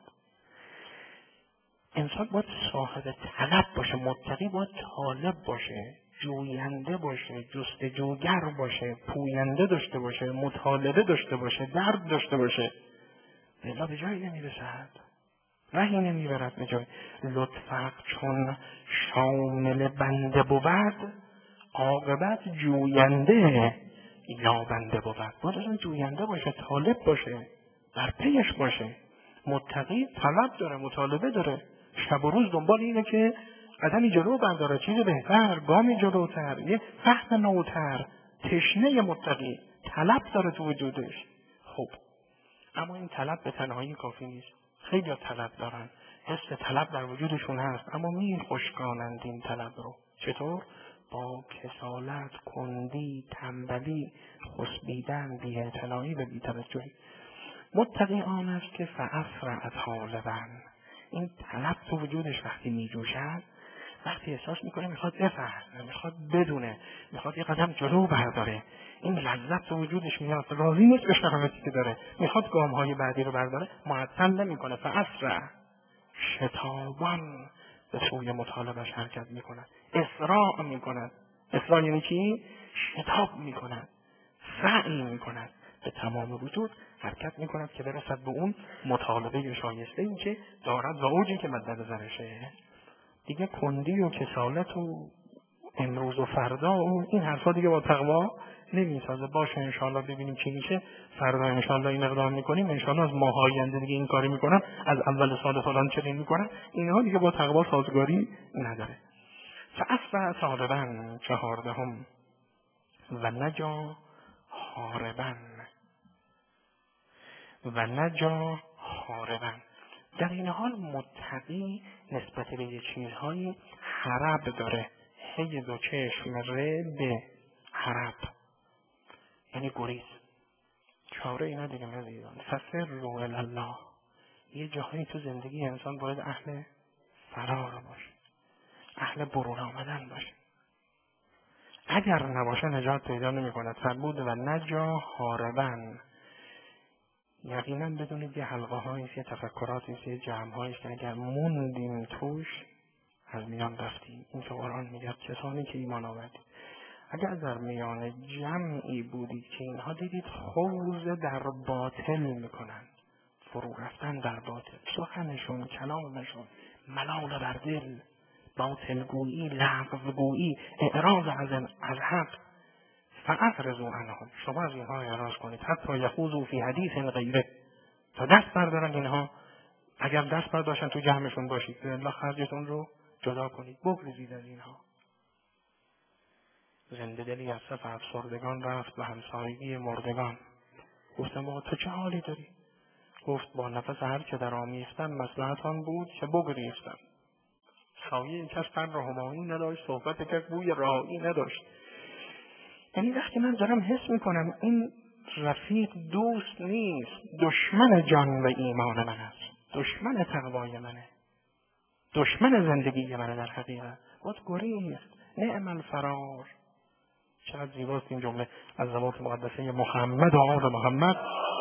انسان باید صاحب طلب باشه، متقی باید طالب باشه، جوینده باشه، جستجوگر باشه، پوینده داشته باشه، مطالبه داشته باشه، درد داشته باشه. بلا به جایی نمیرسد، رهی نمیبرد به جای. لطفت چون شامل بنده بود، عاقبت جوینده یا بنده بود. باید اصلا جوینده باشه، طالب باشه، در پیش باشه. متقی طلب داره، مطالبه داره، شب و روز دنبال اینه که قدمی جلو برداره، چیز بهتر، گامی جلوتر، یه فهم نوتر. تشنه متقی طلب داره تو وجودش. خب اما این طلب به تنهایی کافی نیست. خیلی طلب دارن، حس طلب در وجودشون هست، اما می خشکانند این طلب رو. چطور؟ با کسالت، کندی، تنبلی، خسبیدن، بی‌اعتنایی و بی‌توجهی. متقی آن است که فأسرع طالبا، این طلب تو وجودش وقتی می جوشد، وقتی احساس میکنه میخواد بفهمه، میخواد بدونه، میخواد یه قدم جلو برداره، این لذت تو وجودش میاد، راضی نیست به شرایطی که داره، میخواد گامهای بعدی رو برداره، معطل نمیکنه. فأسرع شتابان به سوی مطالبهش حرکت میکنه، اسراع میکنه. اسراع یعنی چی؟ شتاب میکنه، سعی میکنه، به تمام وجود حرکت میکند که برسد به اون مطالبه شایسته این که دارد و اوجی که مد نظرشه. دیگه کندی و کسالت و امروز و فردا و این حرفا دیگه با تقوا نمیسازه. باشه انشالله ببینیم چی میشه، فردا انشالله این اقدام میکنیم، انشالله از ماه آینده دیگه این کاری میکنم، از اول سال فلان چنین میکنم. اینها دیگه با تقوا سازگاری نداره. فأسرع طالبا چهاردهم و نجا هاربا و نجا هاربا. در این حال متقی نسبت به یه چیزهایی هرب داره. هی دو چشم ره به هرب یعنی گریز. چاره اینا دیگه ندیدن. فسر رو الله. یه جاهایی تو زندگی انسان باید اهل فرار باشه، اهل برون آمدن باشه. اگر نباشه نجات پیدا نمی کند. فرمود و نجا هاربن. یقینا بدونید یه حلقه هاییست، یه تفکراتیست، یه جمع هاییست که اگر موندیم توش از میان رفتیم. این که قرآن میگه کسانی که ایمان آوردید. اگر در میان جمعی بودید که اینها دیدید خوض در باطل میکنن، فرو رفتن در باطل، سخنشون، کلامشون ملال بر دل، باطلگویی، لغوگویی، اعراض از از حق، فاعرضوا عنهم. شما از اینها اعراض کنید. حتی یخوضوا فی حدیث غیره، تا دست بردارن اینها. اگر دست برداشتن تو جمعشون باشید، الله خرجتون رو جدا کنید، بگریزید از اینها. زنده دلی از صف افسردگان رفت و همسایگی مردگان. گفتم با تو چه حالی داری؟ گفت با نفس هر که در آمیختن مصلحت آن بود که بگریختم. سایه کس پر همایی نداشت، صحبت کس بوی رهایی نداشت. یعنی وقتی من دارم حس میکنم این رفیق دوست نیست، دشمن جان و ایمان من است، دشمن تقوای منه، دشمن زندگی منه، در حقیقت باید گریخت. نعم الفرار. چقدر زیباست این جمله از زبان مقدسه محمد و آل محمد.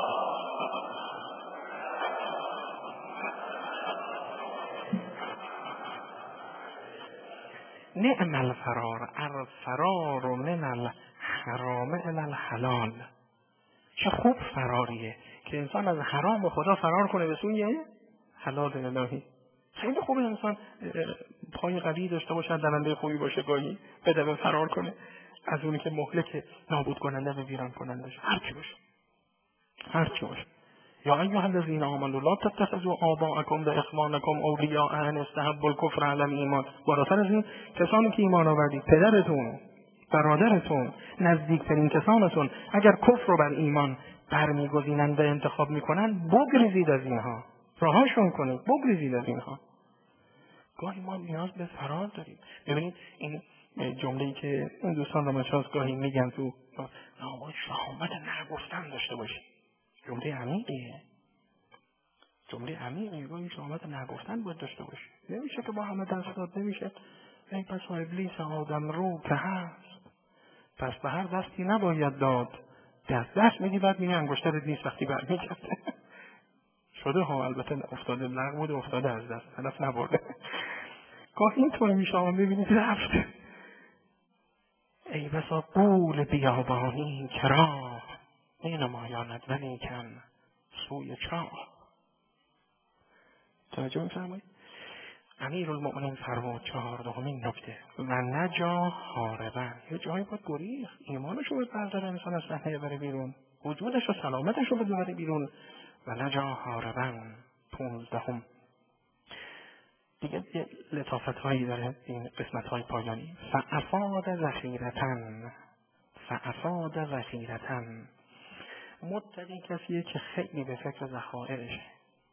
نعم الفرار، الفرار من الحرام الی الحلال. چه خوب فراریه که انسان از حرام خدا فرار کنه به سوی حلال الهی. خیلی خوبه انسان پای قوی داشته باشه، دلنده خوبی باشه، گاهی بده فرار کنه از اونی که مهلک، نابود کننده و ویران کننده باشه. هر چی باشه، هر چی باشه. یا ایها الذین آمنوا لا تتخذوا آباءکم و اخوانکم اولیاء ان استحبوا الکفر علی الایمان. بالاتر از این کسانی که ایمان آوردید، پدرتون، برادرتون، نزدیکترین کسانتون اگر کفر رو بر ایمان برمیگزینند و انتخاب میکنن، بگریزید از اینها، رهاشون کنید، بگریزید از اینها. گاهی ما نیاز به فرار داریم. ببینید این جمله‌ای که این دوستان رو مجاز گاهی میگن تو نامه شهامت نگفتن داشته باشید. جمله عمیقیه، جمله عمیقیه. گاهی شهامت نگفتن باید داشته باشید. نمیشه که با همه دست داد، نمیشه. ای پس ابلیس آدم رو که هست، پس به هر دستی نباید داد. دست دست میدی بعد میگه انگشترت نیست وقتی برمیگرده. شده ها، البته افتاده لغو بود، افتاده از دست، هدف نبرده. گاهی اینطور میشه ها، ببینید رفت. ای بسا قول بیابانی کرا این مایاند ولیکن سوی چاه. توجه میفرمایید؟ امیرالمؤمنین فرمود چهاردهمین نکته و نجا هاربن. یه جایی باید گریخت، ایمانش رو برداره انسان از صحنه بره بیرون، وجودش و سلامتش رو ببره بیرون. و نجا هاربن. پونزدهم دیگه یه لطافت هایی داره این قسمت های پایانی. فافاد ذخیرتن، فافاد ذخیرتن. متقی کسیه که خیلی به فکر ذخایرشه،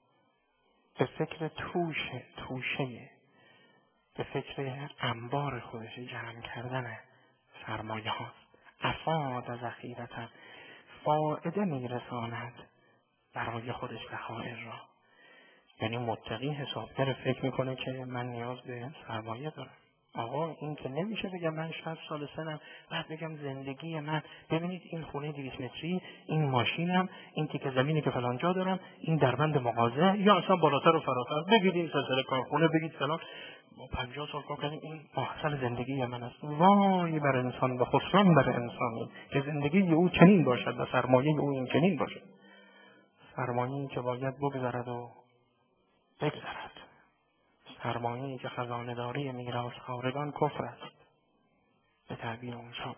به فکر توشه توشه به فکر انبار خودش، جمع کردن سرمایه هاست. افاد ذخیرتن، فائده میرساند برای خودش ذخایر را. یعنی متقی حسابگر فکر میکنه که من نیاز به سرمایه دارم. آقا این که نمیشه بگم من شصت سال سنم بعد بگم زندگی من، ببینید این خونه دویست متری، این ماشینم، این تیکه زمینی که فلان جا دارم، این دربند مغازه، یا اصلا بالاتر و فراتر بگید این سلسله کارخونه، بگید فلان، با پنجاه سال کار کردیم، این محصل زندگی من است. وای بر انسان و خسران بر انسانی که زندگی او چنین باشد و سرمایه او این چنین باشد. سرمایه‌ای که باید بگذرد و بگذرد، سرمایه‌ای که خزانه‌داری میراث خوارگان کفر است به تعبیر اون شاعر.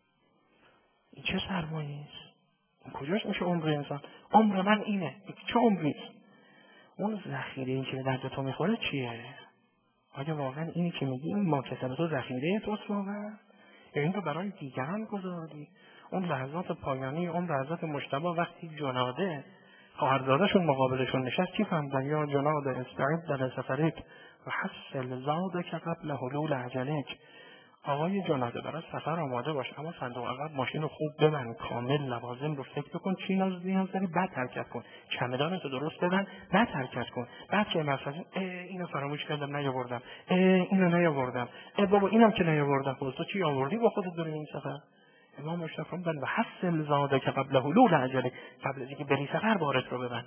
این چه سرمایه‌ای است؟ این کجاش میشه عمر انسان؟ عمر من اینه. چه عمری است؟ اون ذخیره‌ای که به درد تو میخوره چیه؟ آیا واقعا اینی که میگی این ما کسب تو ذخیره توست واقعا؟ یا این رو برای دیگران گذاردی؟ اون لحظات پایانی، اون لحظات مجتبی وقتی جناده خواهرزادشون مقابلشون نشست، چی فهمدن؟ یا جناده استعد در سفرک و حسل زاده که قبل حلول عجلک. آقای جناده برای سفر آماده باش، اما صندوق عقب ماشین رو خوب ببند، کامل لوازم رو فکر بکن، چی نیاز داری بعد حرکت کن، چمدانتو درست ببند بعد حرکت کن. بعد که مثلا اینو فراموش کردم نیاوردم، اینو نیاوردم، بابا اینم که نیاوردم، خودت تو چی آوردی با خودت برای این سفر؟ امام مشتاق بن و حسل زاده که قبل حلول عجله، قبل از اینکه بری سفر بارت رو ببند،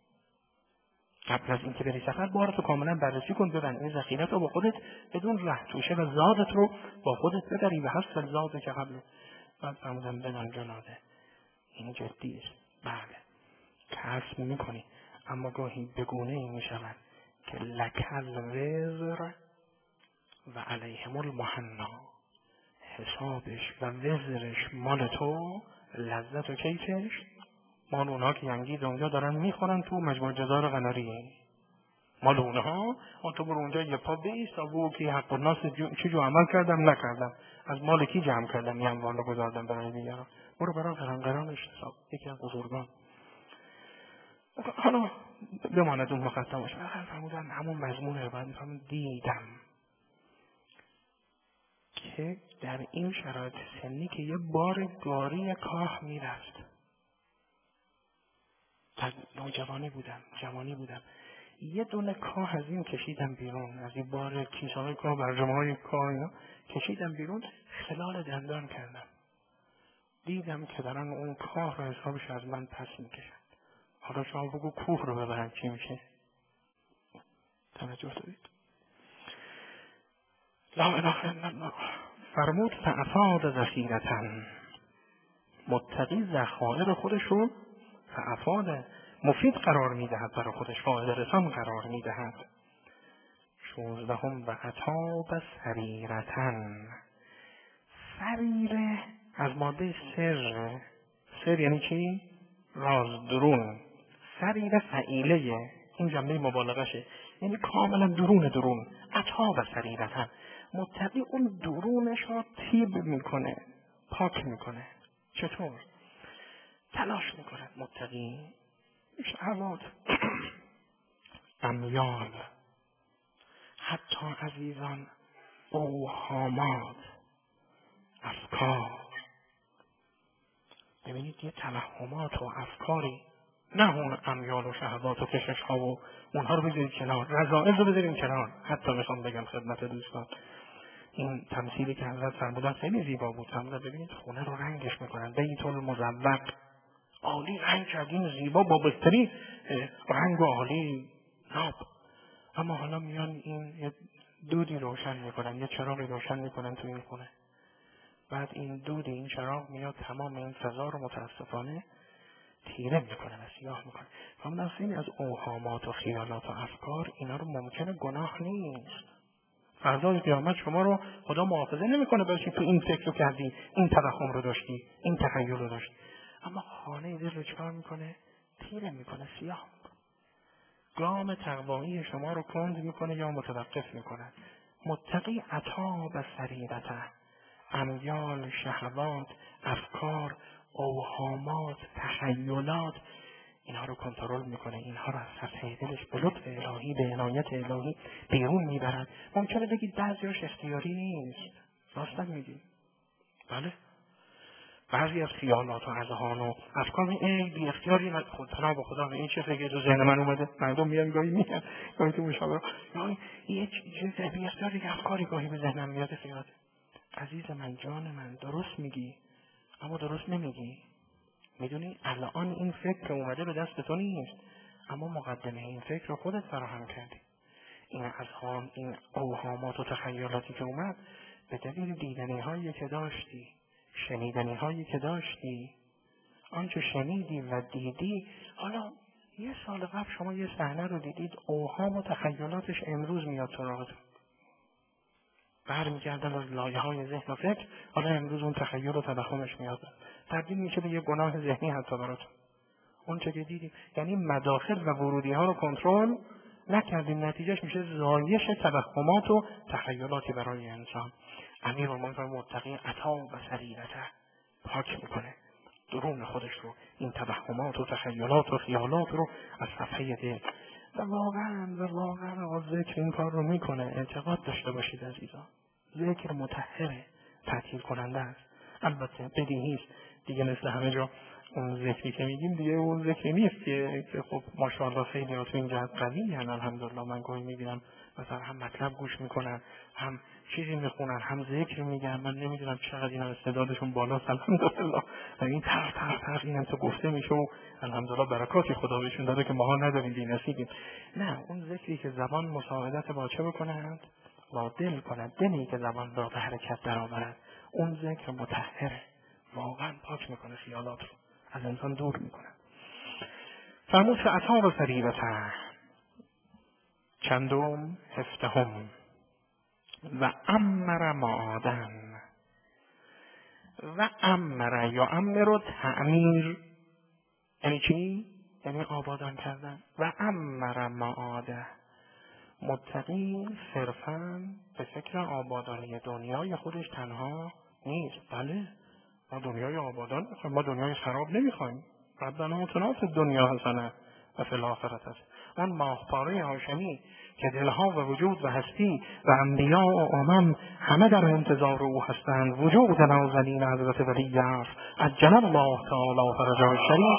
قبل از اینکه بری سفر بارت رو کاملا بررسی کن، ببند این ذخیرت رو با خودت بدون ره توشه و زادت رو با خودت ببری و حسل زاده که قبل. بعد فرمودن بدان جناده این جدی است. بله کسب میکنی، اما گاهی بگونه این میشود که لکل وزر و علیهم المحنا، حسابش و وزرش مال تو، لذت و کیفش مال اونها که ینگی دنیا دارن میخورن تو مجموع جزار قناری، مال اونها. اون تو برو اونجا یه پا بیست و بگو که حق الناس چی جو عمل کردم نکردم، از مال کی جمع کردم یه اموال رو گذاردم برای دیگران. برو برای قرنقرانش حساب. یکی از بزرگان حالا بماند اون مقدمش فرمودن همون مضمون رو بعد میفهمون دیدم که در این شرایط سنی که یه بار گاری کاه میرفت، در نوجوانی بودم، جوانی بودم، یه دونه کاه از این کشیدم بیرون، از این بار کیسه‌های کاه، برجامه‌های کاه اینا کشیدم بیرون، خلال دندان کردم. دیدم که دارن اون کاه رو حسابش از من پس میکشن. حالا شما بگو کوه رو ببرن چی میشه؟ توجه دارید؟ لا اله الا الله. فرمود فافاد ذخیرتن، متقی ذخایر خودش رو فافاد مفید قرار میدهد، برای خودش فایده رسان قرار میدهد. شوزدهم و عطاب سریرتن. سریره از ماده سر. سر یعنی چی؟ راز، درون. سریره فعیله، این جمله مبالغشه، یعنی کاملا درون درون. عطاب سریرتن، متقی اون درونش رو طیب میکنه، پاک میکنه. چطور؟ تلاش میکنه متقی شهوات امیال، حتی عزیزان اوهامات، افکار. ببینید یه توهمات و افکاری، نه اون امیال و شهوات و کشش ها و اونها رو بذارید کنار، رذائل رو بذارید کنار. حتی میخوام بگم خدمت دوستان این تمثیلی که حضرت فرمودن خیلی زیبا بود. فرمودن ببینید خونه رو رنگش میکنن، بیت المزوق، عالی رنگ کردین، زیبا با بهترین رنگ و عالی ناب، اما حالا میان این یه دودی روشن میکنن، یه چراغی روشن میکنن تو این خونه. بعد این دود این چراغ میاد تمام این فضا رو متاسفانه تیره میکنه و سیاه میکنه. فرمودن خیلی از اوهامات و خیالات و افکار اینا رو ممکنه گناه نیست. فردای قیامت شما رو خدا محافظه نمیکنه بلکه تو این فکر رو کردی، این توهم رو داشتی، این تخیل رو داشتی، اما خانه دل رو چکار میکنه؟ تیره میکنه، سیاه میکنه. گام تقوایی شما رو کند میکنه یا متوقف میکنه. متقی عطا و سریرته، امیال، شهوات، افکار، اوهامات، تخیلات، اینها رو کنترل میکنه، اینها رو از صفحه دلش به لطف الهی، به عنایت الهی بیرون میبرد. ممکنه بگید بعضیاش اختیاری نیست، راستم میگی، بله، بعضی از خیالات و اذهان و افکار این بی اختیاری نه، خود تنها به خدا این چه فکری تو ذهن من اومده، مردم میان گاهی میان گاهی تو مشاوره گاهی یه چیز بی اختیاری که افکاری گاهی به ذهنم میاد خیالات. عزیز من، جان من، درست میگی اما درست نمیگی. میدونی الان این فکر اومده به دست تو نیست، اما مقدمه این فکر رو خودت فراهم کردی. این اذهان، این اوهامات و تخیلاتی که اومد به دلیل دیدنی هایی که داشتی، شنیدنی هایی که داشتی، آنچه شنیدی و دیدی. حالا یه سال قبل شما یه صحنه رو دیدید، اوهام و تخیلاتش امروز میاد سراغتون، برمیگردن از لایه های ذهن و فکر. حالا امروز اون تخیل و تضخمش میاد، تبدیل میشه به یه گناه ذهنی حتی براتون. اون چه که دیدیم، یعنی مداخل و ورودی ها رو کنترل نکردیم، نتیجهش میشه زایش توهمات و تخیلاتی برای انسان. امیرالمومنین متقی عطا و سریرته، پاک میکنه درون خودش رو، این توهمات و تخیلات و خیالات رو از صفحه دل. و واقعا و واقعا آقا ذکر این کار رو میکنه. اعتقاد داشته باشید عزیزان، ذکر مطهره، تعطیل کننده است. البته بدیهی است دیگه، مثل همه جا اون ذکری که میگیم دیگه اون ذکری نیست که خب ماشاءالله خیلی ها تو این جهت قوی هستن. الحمدلله من گاهی میبینم مثلا هم مطلب گوش میکنن، هم چیزی میخونن، هم ذکر میگن. من نمیدونم چقدر اینا استعدادشون بالاست الحمدلله. این تر تر تر اینم تو گفته میشه و الحمدلله برکاتی خدا بهشون داده که ماها نداریم، بی‌نصیبیم. نه، اون ذکری که زبان مساعدت با چه بکنند؟ با دل کند، دلی که زبان را به حرکت درآورد، اون ذکر مطهره، واقعا پاک میکنه، خیالات رو از انسان دور میکنه. فرمود که عطا و سریرته، چندم هفدهم، و امر معادن. و امر یا امر و تعمیر یعنی چی؟ یعنی آبادان کردن. و امر معاده، متقی صرفاً به فکر آبادانی دنیای خودش تنها نیست. بله، ما دنیای آبادان میخوایم، ما دنیای خراب نمیخوایم. ربنا آتنا فی الدنیا حسنه و فی الاخره حسنه. اون ماهپاره هاشمی که دلها و وجود و هستی و انبیا و امم همه در انتظار او هستند، وجود نازنین حضرت ولی عصر عجل الله تعالی فرجه الشریف.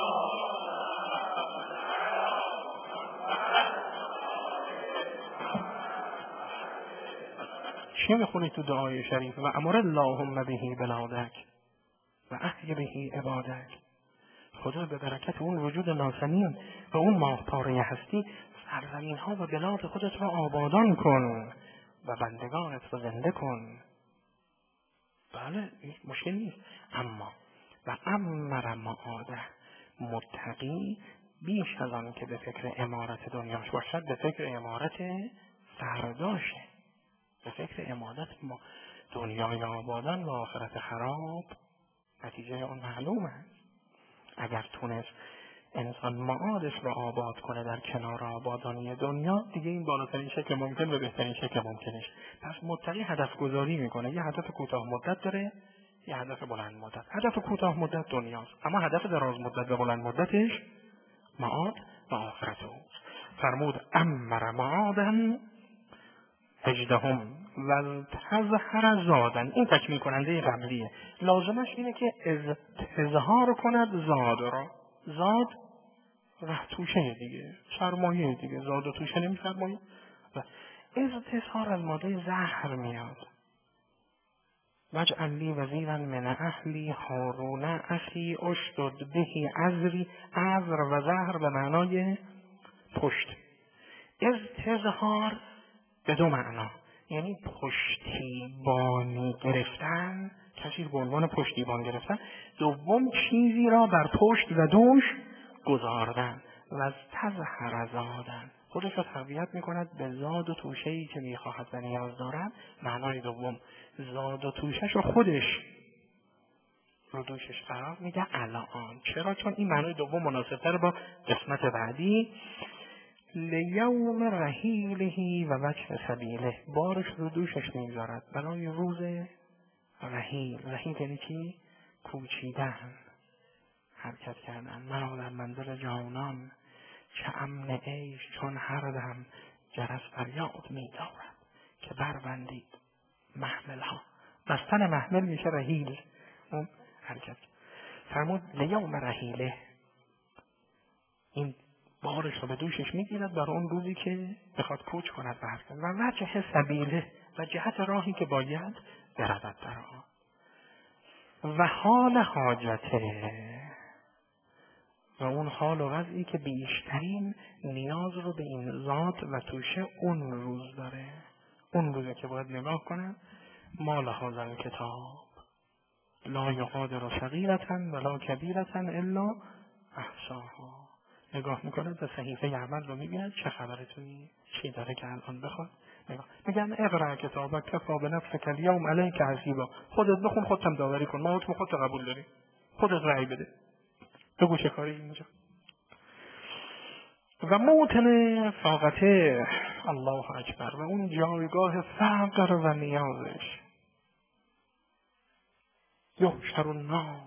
چی میخونی تو دعای شریف؟ و امر اللهم بهی بلادک و احی بهی عبادک. خدا به برکت اون وجود نازنین و اون ماهپاره هستی سرزمین ها و بلاد خودت را آبادان کن و بندگانت را زنده کن. بله، مشکل نیست. اما و امر معاده، متقی بیش از آن که به فکر امارت دنیاش باشد، به فکر امارت فرداشه، به فکر امارت ما دنیای آبادان و آخرت خراب. نتیجه اون معلومه. اگر تونست انسان معادش رو آباد کنه در کنار آبادانی دنیا، دیگه این بالاترین شکل ممکن و بهترین شکل ممکنش. پس متقی هدف گذاری میکنه. یه هدف کوتاه مدت داره، یه هدف بلند مدت. هدف کوتاه مدت دنیاست، اما هدف دراز مدت و بلند مدتش معاد و آخرت اوست. فرمود امر معادن هجدهم و تظهر زادن. این تکمیل کننده قبلیه. لازمش اینه که از تظهار کند زاد را. زاد ره توشه دیگه، سرمایه دیگه. زاد و توشه نمی سرمایه. و از تظهار از ماده زهر میاد. وجعل لی وزیرا من اهلی هارون اخی اشدد بهی ازری. ازر و زهر به معنای پشت. از تظهار به دو معنا، یعنی پشتیبانی گرفتن، کسی به عنوان پشتیبان گرفتن. دوم چیزی را بر پشت و دوش گذاردن. و از تظهر زادن، خودش را تقویت میکند به زاد و توشه‌ای که میخواهد و نیاز دارد. معنای دوم زاد و توشه‌ش رو خودش رو دوشش قرار میده الان. چرا؟ چون این معنای دوم مناسب‌تر با قسمت بعدی. لیوم رحیلهی و وجه سبیله، بارش رو دوشش میگذارد برای روز رحیل. رحیل یعنی چی؟ کوچیدن، حرکت کردن. مرا در منزل جانان چه امن عیش، چون هر دم جرس فریاد می‌دارد که بربندید محمل ها. بستن محمل میشه رحیل، اون حرکت. فرمود لیوم رحیله، این بارش رو به دوشش میگیرد برای اون روزی که بخواد کوچ کند و حرکت. و وجه سبیله، و جهت راهی که باید برود در آن. و حال حاجته، و اون حال و وضعی که بیشترین نیاز رو به این ذات و توشه اون روز داره. اون روزی که باید نگاه کنه مال هذا کتاب لا یغادر صغیرة ولا کبیرة الا احصاها. نگاه میکنه به صحیفه عمل رو میبینه چه خبرتونی، چی داره که الان بخواد نگاه. میگن اقرأ کتابک کفی بنفسک الیوم علیک حسیبا، خودت بخون خودت هم داوری کن، ما حکم خودت قبول داری، خودت رأی بده، بگو چه کاری اینجا. و موطن فاقته، الله اکبر، و اون جایگاه فقر و نیازش. یحشر الناس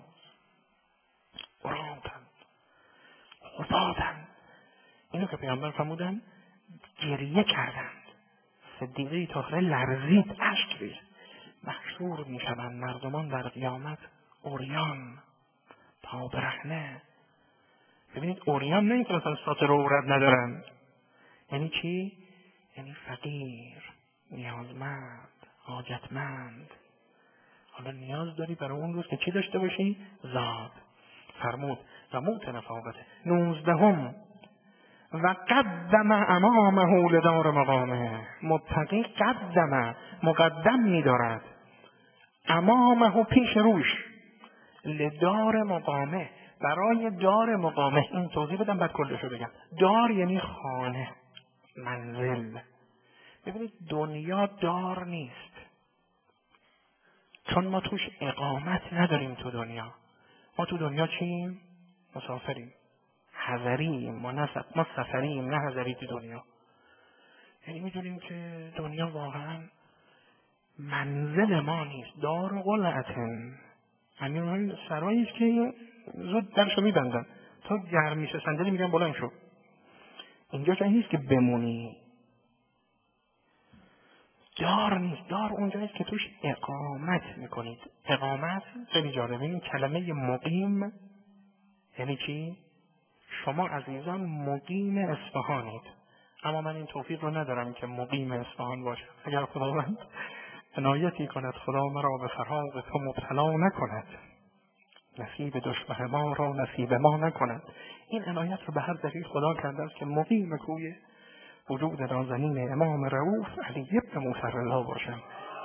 عراة غربا، اینو که پیامبر فرمودن گریه کردند، صدیقه طاهره لرزید، اشک ریخت. محشور میشوند مردمان در قیامت عریان، پا برهنه. ببینید عریان نه اینکه مثلا ساتر و عورت ندارن، یعنی چی؟ یعنی فقیر، نیازمند، حاجتمند. حالا نیاز داری برای اون روز که چی داشته باشی؟ زاد. فرمود و موطن فاقته. نوزدهم و قدم امامه لدار مقامه، متقی قدم مقدم می‌دارد امامه پیش روش، لدار مقامه برای دار مقامه. این توضیح بدم بعد کلشو بگم. دار یعنی خانه، منزل. ببینید دنیا دار نیست، چون ما توش اقامت نداریم. تو دنیا ما تو دنیا چیم؟ مسافریم، حضریم. ما نه ما سفریم، نه حضری تو دنیا. یعنی میدونیم که دنیا واقعا منزل ما نیست. دار قلعتن، همین سرایی است که زود درشو میبندن، تا گرم میشه صندلی میگن بلند شو. اینجا جایی نیست که بمونی. دار نیست. دار اونجاییست که توش اقامت میکنید. اقامت خیلی جالبه. این کلمه مقیم یعنی چی؟ شما عزیزان مقیم اصفهانید، اما من این توفیق رو ندارم که مقیم اصفهان باشم. اگر خداوند عنایتی کند، خدا مرا به فراغ تو مبتلا نکند، نصیب دشمن ما را نصیب ما نکند. این عنایت رو به هر دلیل خدا کرده است که مقیم کوی وجود نازنین امام رؤوف علی ابن موسی رضا باشم.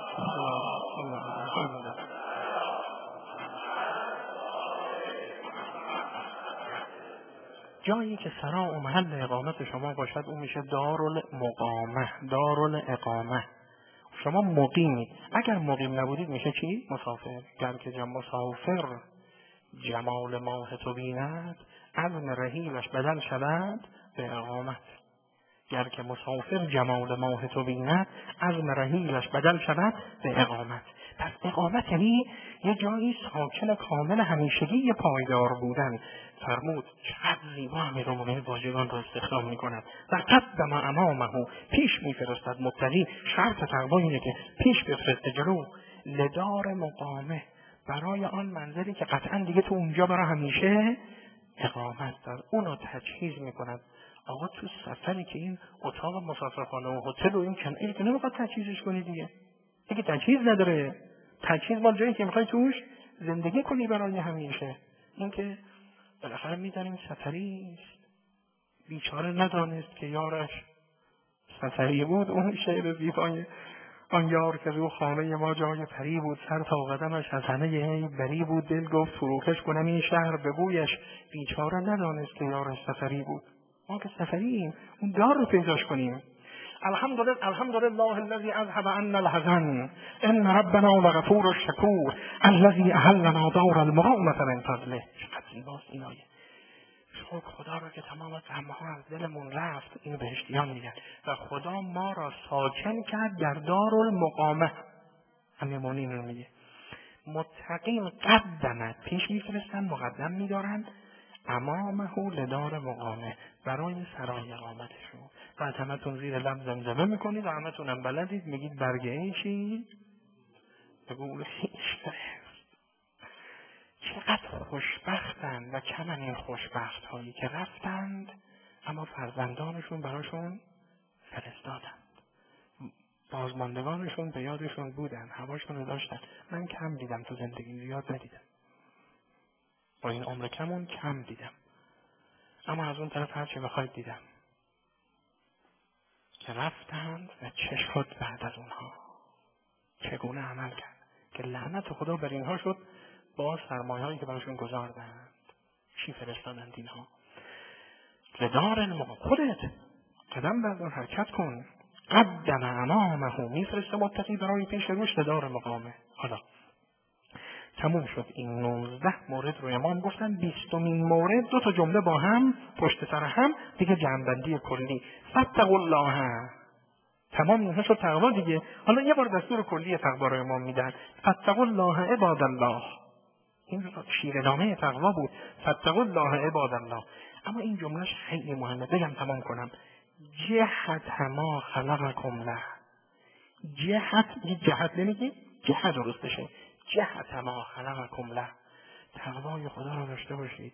جایی که سرا و محل اقامت شما باشد اون میشه دارالمقامه، دارالاقامه. شما مقیمید. اگر مقیم نبودید میشه چی؟ مسافر. گر که جم مسافر جمال ماه تو بیند، عزم رحیلش بدل شود به اقامت. گر که مسافر جمال ماه تو بیند، عزم رحیلش بدل شود به اقامت. پس اقامت یعنی یه جایی ساکن کامل همیشگی پایدار بودن. فرمود چقدر زیبا امیرالمومنین واژگان را استخدام می‌کند. و قدم امامه، پیش می‌فرستد. متقی شرط تقوا اینه که پیش بفرسته جلو، لدار مقامه، برای آن منزلی که قطعا دیگه تو اونجا برای همیشه اقامت دار. اونو تجهیز می‌کند. آقا تو سفری که این اتاق مسافرخانه و هتل و این چند این که نمیخواد تجهیزش کنی دیگه، دیگه تجهیز نداره. تجهیز مال جایی که میخوای توش زندگی کنی برای همیشه. این که بالاخره میدانیم سفری است، بیچاره ندانست که یارش سفری بود. اون شعر زیبای آن یار که رو خانه ما جای پری بود، سر تا قدمش از همه بری بود، دل گفت فروکش کنم این شهر به بویش، بیچاره ندانست که یارش سفری بود. ما که سفریم، اون دار رو پیداش کنیم. الحمدلله الحمدلله الذي اذهب عنا الحزن ان ربنا لغفور شکور الذي احلنا دار المقامة من فضله. چقدر زیباست این آیه. شکر خدا رو که تمام غم‌ها از دلمون رفت. اینو بهشتیان میگن. و خدا ما را ساکن کرد در دارالمقامه. امیرالمومنین اینو میگه. متقین قدمت پیش میفرستن، مقدم میدارن امامه لدار مقامه، برای سرای اقامتشون. بعد همتون زیر لب زمزمه میکنید و همتون هم بلدید میگید برگ عیشی به گول خویش فرست. چقدر خوشبختند و کمن این خوشبخت هایی که رفتند اما فرزندانشون براشون فرستادند، بازماندگانشون به یادشون بودن، هواشون رو داشتن. من کم دیدم تو زندگی، زیاد ندیدم، با این عمر کمون کم دیدم، اما از اون طرف هرچی بخواید دیدم که رفتند و چه شد بعد از اونها، چگونه عمل کرد که لعنت خدا بر اینها شد با سرمایه هایی که براشون گذاردند. چی فرستادند اینها؟ لدار المقام. خودت قدم بردار، حرکت کن. قدم امامه، میفرسته متقی برای پیش روش لدار مقامه. حالا تموم شد این نوزده مورد رو امام گفتن. بیستمین مورد دو تا جمله با هم پشت سر هم دیگه جمع‌بندی کلی. فاتقوا الله. تمام اینها شد تقوا دیگه. حالا یه بار دستور کلی تقوا رو امام میدن. فاتقوا الله عباد الله. این شیرنامه تقوا بود. فاتقوا الله عباد الله. اما این جملهش خیلی مهمه، بگم تمام کنم. جهت ما خلقکم له. جهت، جهت نمیگی؟ جهت درست بشه. جهت ما خلقکم له. تقوای خدا رو داشته باشید.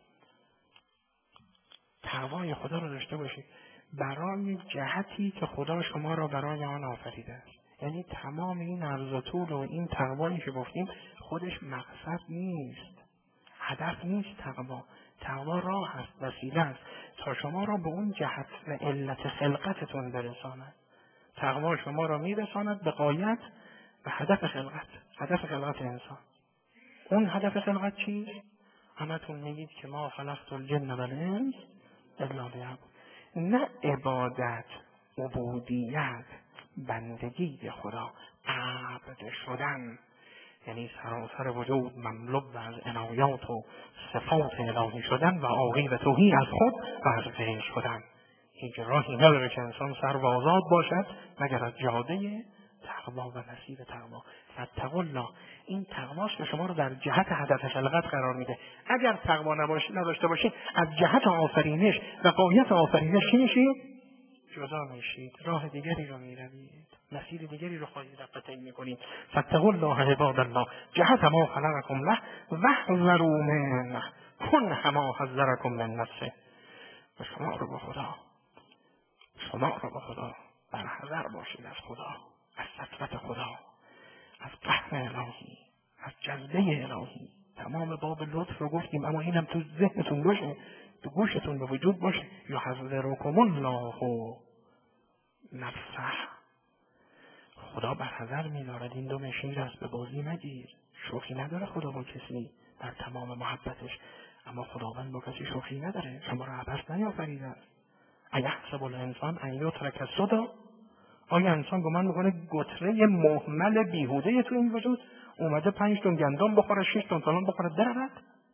تقوای خدا رو داشته باشید برای جهتی که خدا شما را برای آن آفریده است. یعنی تمام این عرض و طول و این تقوایی که گفتیم خودش مقصد نیست، هدف نیست. تقوا تقوا راه است، وسیله است تا شما را به اون جهت و علت خلقتتون برساند. تقوا شما را میرساند به غایت و هدف خلقت، هدف خلقت انسان. اون هدف خلقت چی؟ همتون میگید که ما خلقت الجن و الانس الا لیعبدون. نه عبادت، عبودیت، بندگی به خدا، عبد شدن، یعنی سراسر وجود مملو از عنایات و صفات الهی شدن و عاقی و توهی از خود و از غیر شدن. هیچ راهی نداره که انسان سر و آزاد باشد مگر از جاده تقوا و مسیر تقوا. فاتقوا الله. این تقواست که شما رو در جهت هدف خلقت قرار میده. اگر تقوا نداشته باشید از جهت آفرینش و غایت آفرینش چی میشید؟ جدا میشید، راه دیگری رو میروید، مسیر دیگری رو خواهید رفت طی میکنید. فاتقوا الله عباد الله. جهت ما خلقکم له واحذروا منه کن ما حذرکم من نفسه. و شما رو به خدا، شما رو به خدا برحذر باشید از خدا، از سطوت خدا، از قهر الهی، از جذبه الهی. تمام باب لطف رو گفتیم، اما اینم تو ذهنتون باشه، تو گوشتون به وجود باشه. یحذرکم الله نفسه. خدا برحذر می‌دارد این دو شیر است به بازی مگیر. شوخی نداره خدا با کسی در تمام محبتش، اما خداوند با کسی شوخی نداره. شما را عبث نیافریده است. ایحسب الانسان ان یترک سدی. آیا انسان گمان میکنه گتره مهمل بیهوده تو این وجود اومده پنج تون گندم بخوره، شش تون فلان بخوره برود؟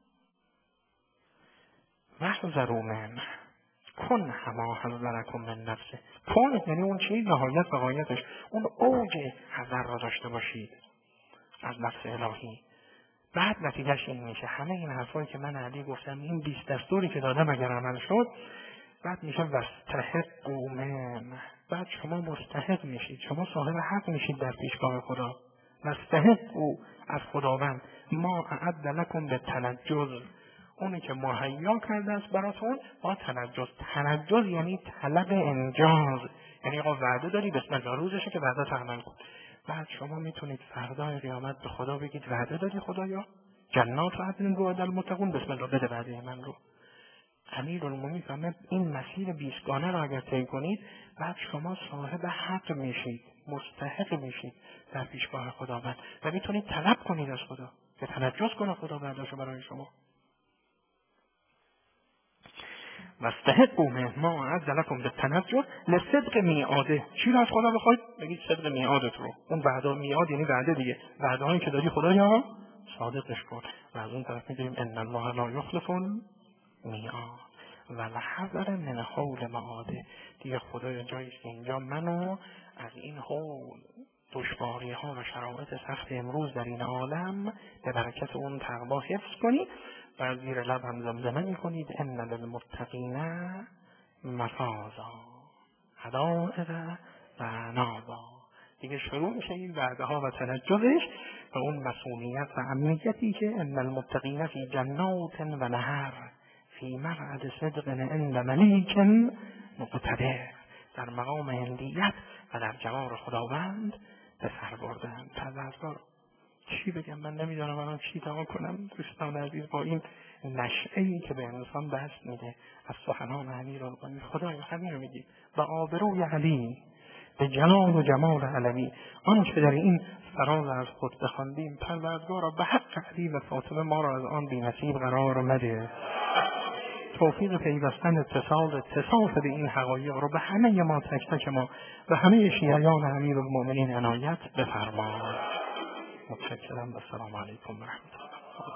واحذروا منه کن ما حذرکم من نفسه. کن یعنی اون چیز نهایت و غایتش، اون اوج حذر را داشته باشید از نفس الهی. بعد نتیجهش این میشه همه این حرفایی که من علی گفتم، این بیست دستوری که دادم اگر عمل شد، بعد میشه واستحقوا منه. بعد شما مستحق میشید، شما صاحب حق میشید در پیشگاه خدا. واستحقوا از خداوند ما اعد لکم به تنجز، اونی که مهیا کرده است براتون با تنجز. تنجز یعنی طلب انجاز، یعنی آقا وعده داری بسم الله روزشه که وعده تعمل کن. بعد شما میتونید فردای قیامت به خدا بگید وعده دادی خدایا جنات عدن رو عدل متقون، بسم الله بده وعده من رو. امیرالمومنین فرمود این مسیر بیستگانه را اگر طی کنید بعد شما صاحب حق میشید، مستحق میشید در پیشگاه خداوند و میتونید طلب کنید از خدا که تنجز کنه خدا وعده‌شو برای شما. واستحقوا ما اعد لکم بالتنجز لصدق میعاده. چی رو از خدا بخواید؟ بگید صدق میعادت رو. اون وعده میعاد یعنی وعده دیگه، وعده هایی که دادی خدایا صادقش کن. و از اون طرف میگیم ان الله لا یخلف میاد و لحظر من حول معاده. دیگه خدای جاییست که اینجا منو از این حول دشواری ها و شرایط سخت امروز در این عالم به برکت اون تقوا حفظ کنید و زیر لب هم زمزمه می کنید ان للمتقین مفازا حدائق و نازا. دیگه شروع میشه این بعدها و تنجزش و اون مسئولیت و امنیتی که ان المتقین فی جنات و نهر فی مقعد صدق عند ملیک مقتدر، در مقام هندیت و در جوار خداوند به سر بردن. پروردگار چی بگم، من نمیدونم الان چی دعا کنم. دوستان عزیز، با این نشعه‌ای که به انسان دست میده از سخنان امیرالمومنین، خدایا همین رو میگیم با آبروی علی، به جلال و جمال علوی، آنچه در این فراز از خود بخواندیم، پروردگارا به حق علی و فاطمه ما را از آن بی نصیب قرار مده. توفیق پیوستن اتصال اتصاف به این حقایق رو به همه ما تک تک ما و همه شیعیان امیرالمومنین عنایت بفرما. متشکرم و السلام علیکم و رحمت الله.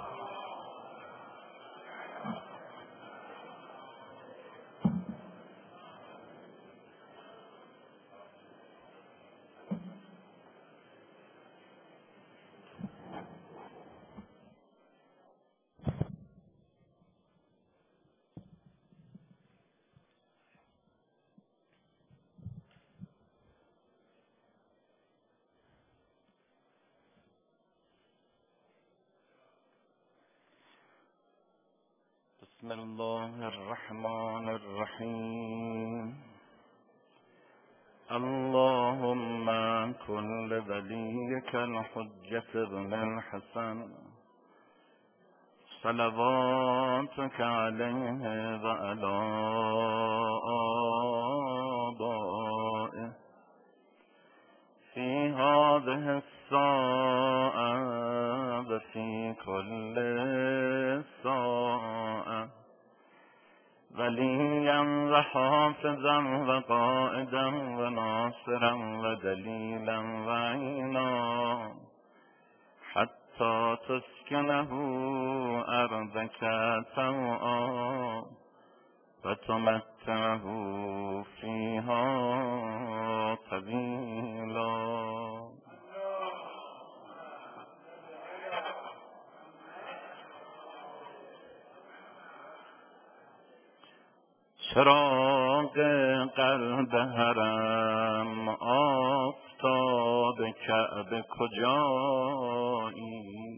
بسم الله الرحمن الرحیم. اللهم كن لوليك الحجة ابن الحسن صلواتك عليه وعلى آبائه في هذه الساعة وفي كل ساعة وليا وحافظا وقائدا وناصرا ودليلا وعينا حتى تسكنه أرضك طوعا وتمتعه فيها طويلا. چراغ قلب حرم آفتاب کعبه کجایی؟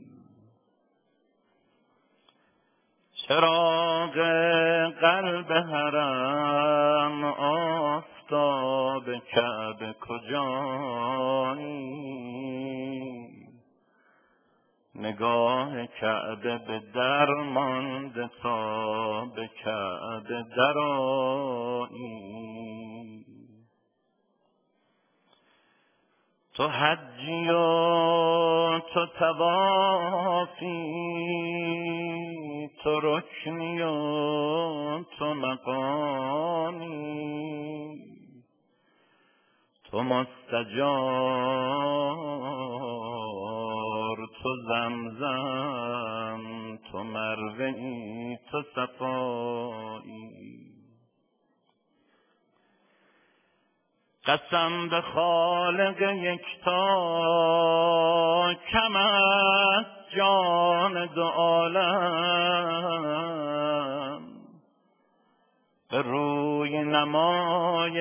چراغ قلب حرم آفتاب کعبه کجایی؟ نگاه کعبه به در مانده تا به کعبه درآیی. تو حجی و تو طوافی، تو رکنی و تو مقامی، تو مستجار، تو زمزم، تو مروه‌ای، تو صفایی. قسم به خالق یکتا کم است جان دو عالم، به روی نمای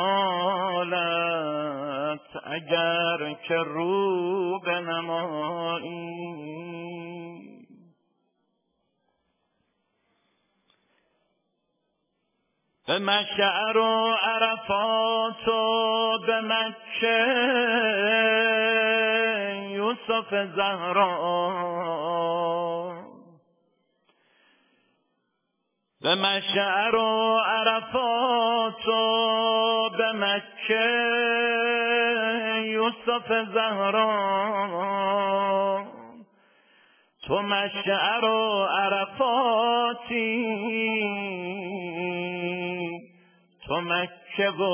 جمالت اگر که رو بنمایی. به مشعر و عرفات و به مکه یوسف زهرا، به مشعر و عرفات و به مکه یوسف زهرا، تو مشعر و عرفاتی، تو مکه و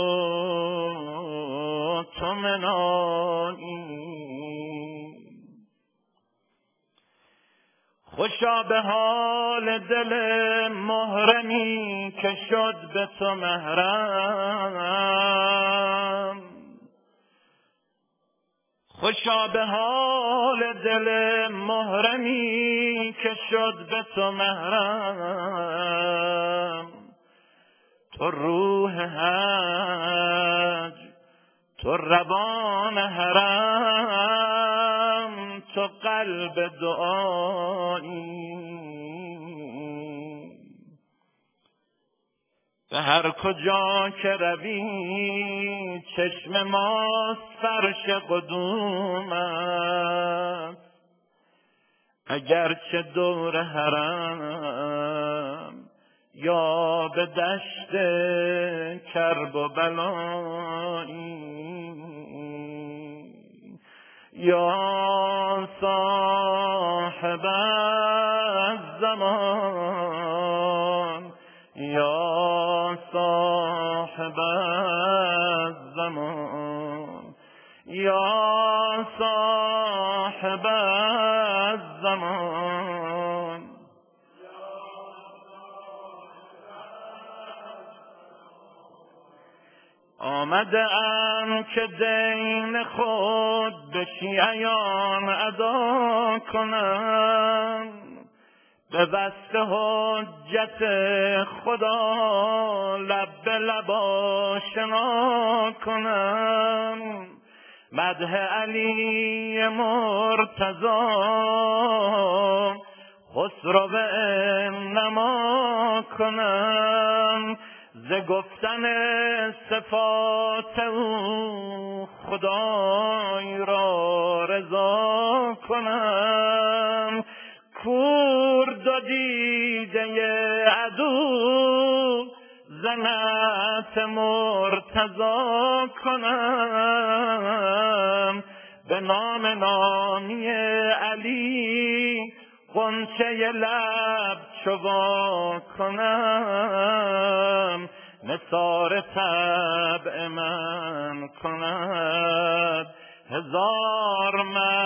تو منایی. خوشا به حال دل محرمی که شد به تو محرم، خوشا به حال دل محرمی که شد به تو محرم. تو روح حج، تو روان حرم، تو قلب دعایی. به هر کجا که روی چشم ماست فرش قدومت، اگرچه دور حرم یا به دشت کرب و بلایی. یا صاحب الزمان، یا صاحب الزمان، یا صاحب الزمان. آمده ام که دین خود به شیعیان ادا کنم، به وصف حجت خدا لب به لب آشنا کنم، مدح علی مرتضی خسرو نما کنم، ز گفتن صفات او خدای را رضا کنم، کور دو دیده عدو زنت مرتضی کنم، به نام نامی علی غنچه لب چوا کنم، نثار طبع من کند هزار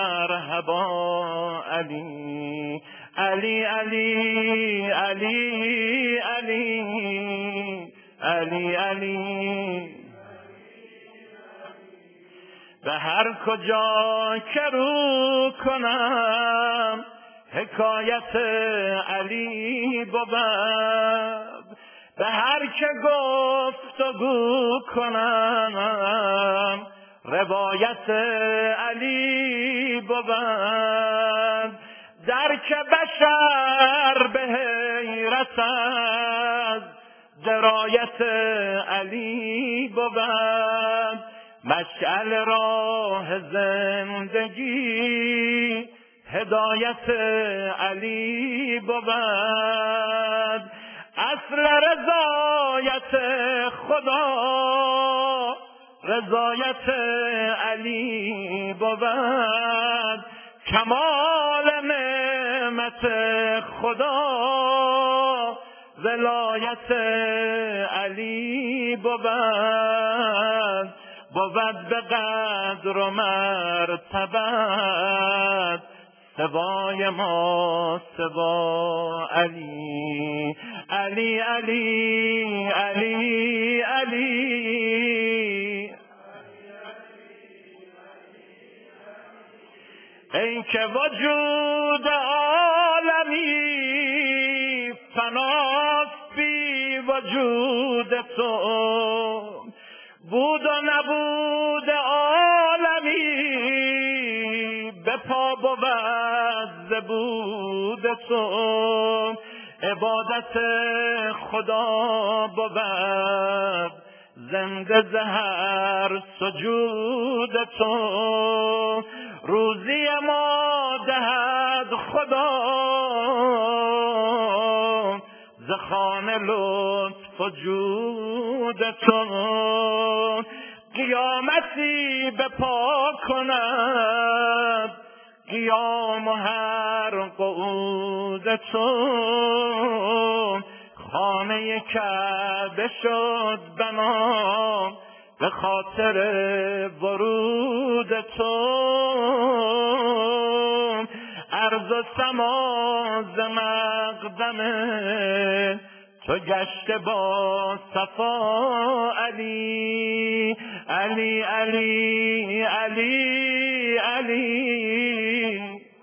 مرحبا علی. علی علی علی علی علی علی. به هر کجا که رو کنم حکایت علی بود، به هر که گفتگو کنم روایت علی بود، در که بشر به حیرت از درایت علی بود، مشعل راه زندگی هدایت علی بود، اصل رضایت خدا رضایت علی بود، کمال نعمت خدا ولایت علی بود، بود به قدر و مرتبت سوای ما سوا علی. علی علی علی علی. ای که وجود عالمی فناست بی وجود تو، بود و نبود عالمی به پا بود ز بود تو، عبادت خدا بود زنده زهر سجود تو، روزی ما دهد خدا ز خوان لطف و جود تو، قیامتی به پا کند قیام و هر قعود تو، خانه کعبه شد بنا به خاطر ورود تو، ارض و سما ز مقدم تو گشته با صفا علی علی علی علی علی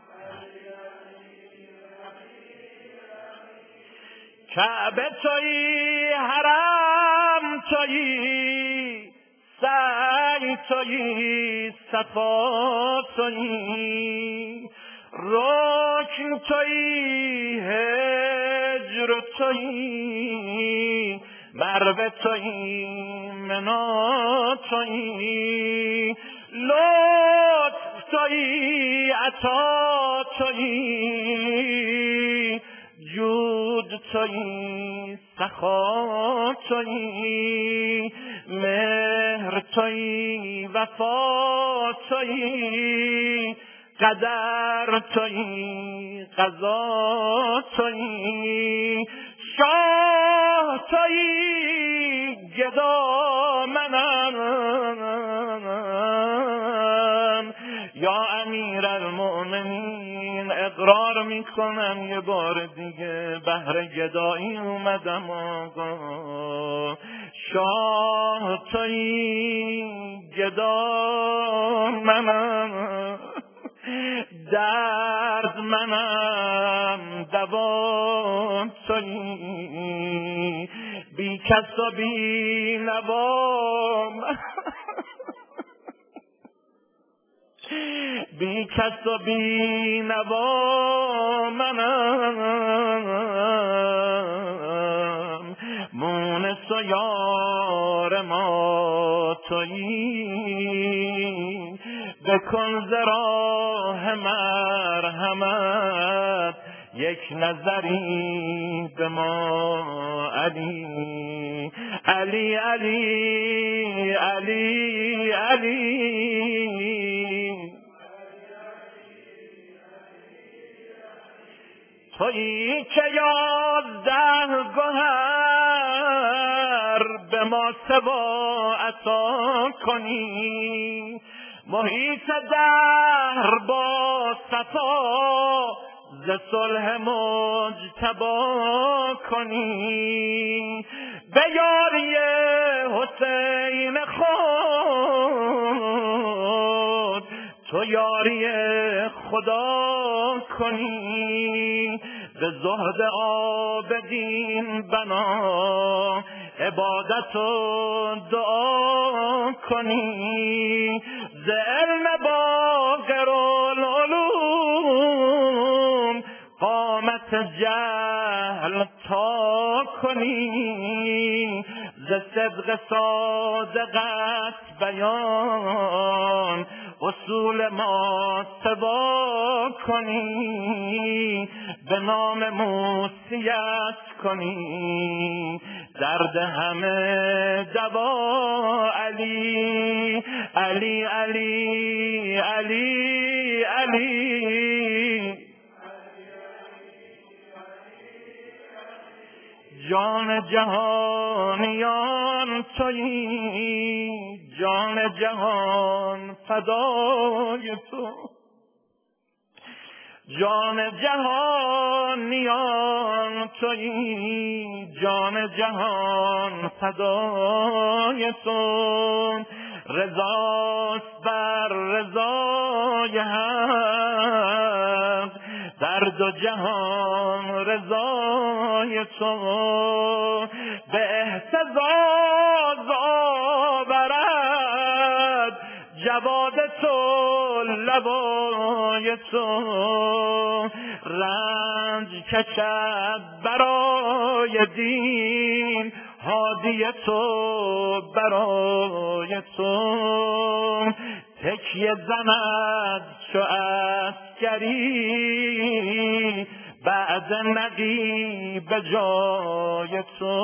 کعبه تویی حرم تویی سعی تویی صفا تویی رکن تویی هجر تویی مروه تویی منا تویی لطف تویی عطا تویی جود تویی سخا تویی مهر تویی وفا تویی قدر تویی قضا تویی شاه تویی گدا منم یا امیر المؤمنین اقرار میکنم یه بار دیگه بهر گدایی اومدم آقا شاه تویی گدا منم درد منم دوا تویی بی کس و بی نوام بی کس و بی نوا منم مونس و یار ما تویی بکن ز راه مرحمت یک نظری به ما علی علی علی علی علی تویی که یازده گوهر به ما سوا عطا کنی محیط دهر با صفا ز صلح مجتبی کنی به یاری حسین خود تو یاری خدا کنی به زهد عابدین بنا عبادت و دعا کنی ز علم باقر العلوم قامت جهل تا کنی ز صدق صادقت بیان اصول ما سوا کنی به نام موسیت کنی درد همه دوا علی علی علی علی علی جان جهانیان تویی جان جهان فدای تو جان جهانیان تویی جان جهان فدای تو رضاست بر رضای حق در دو جهان رضای تو به اهتزاز آورد جواد تو لبای تو رنج کشد برای دین هادی تو برای تو تکیه زند چو عسکری بعد نقی به جای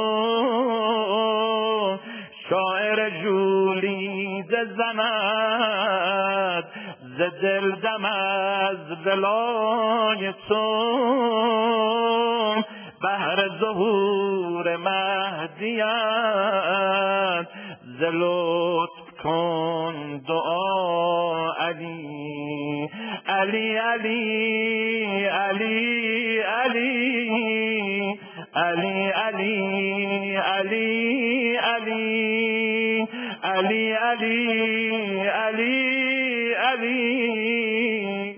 تو شاعر ژولیده زند ز دل دم از ولای تو بهر ظهور مهدیت ز لطف کن دعا علی علی علی علی علی علی علی علی علی علی علی علی علی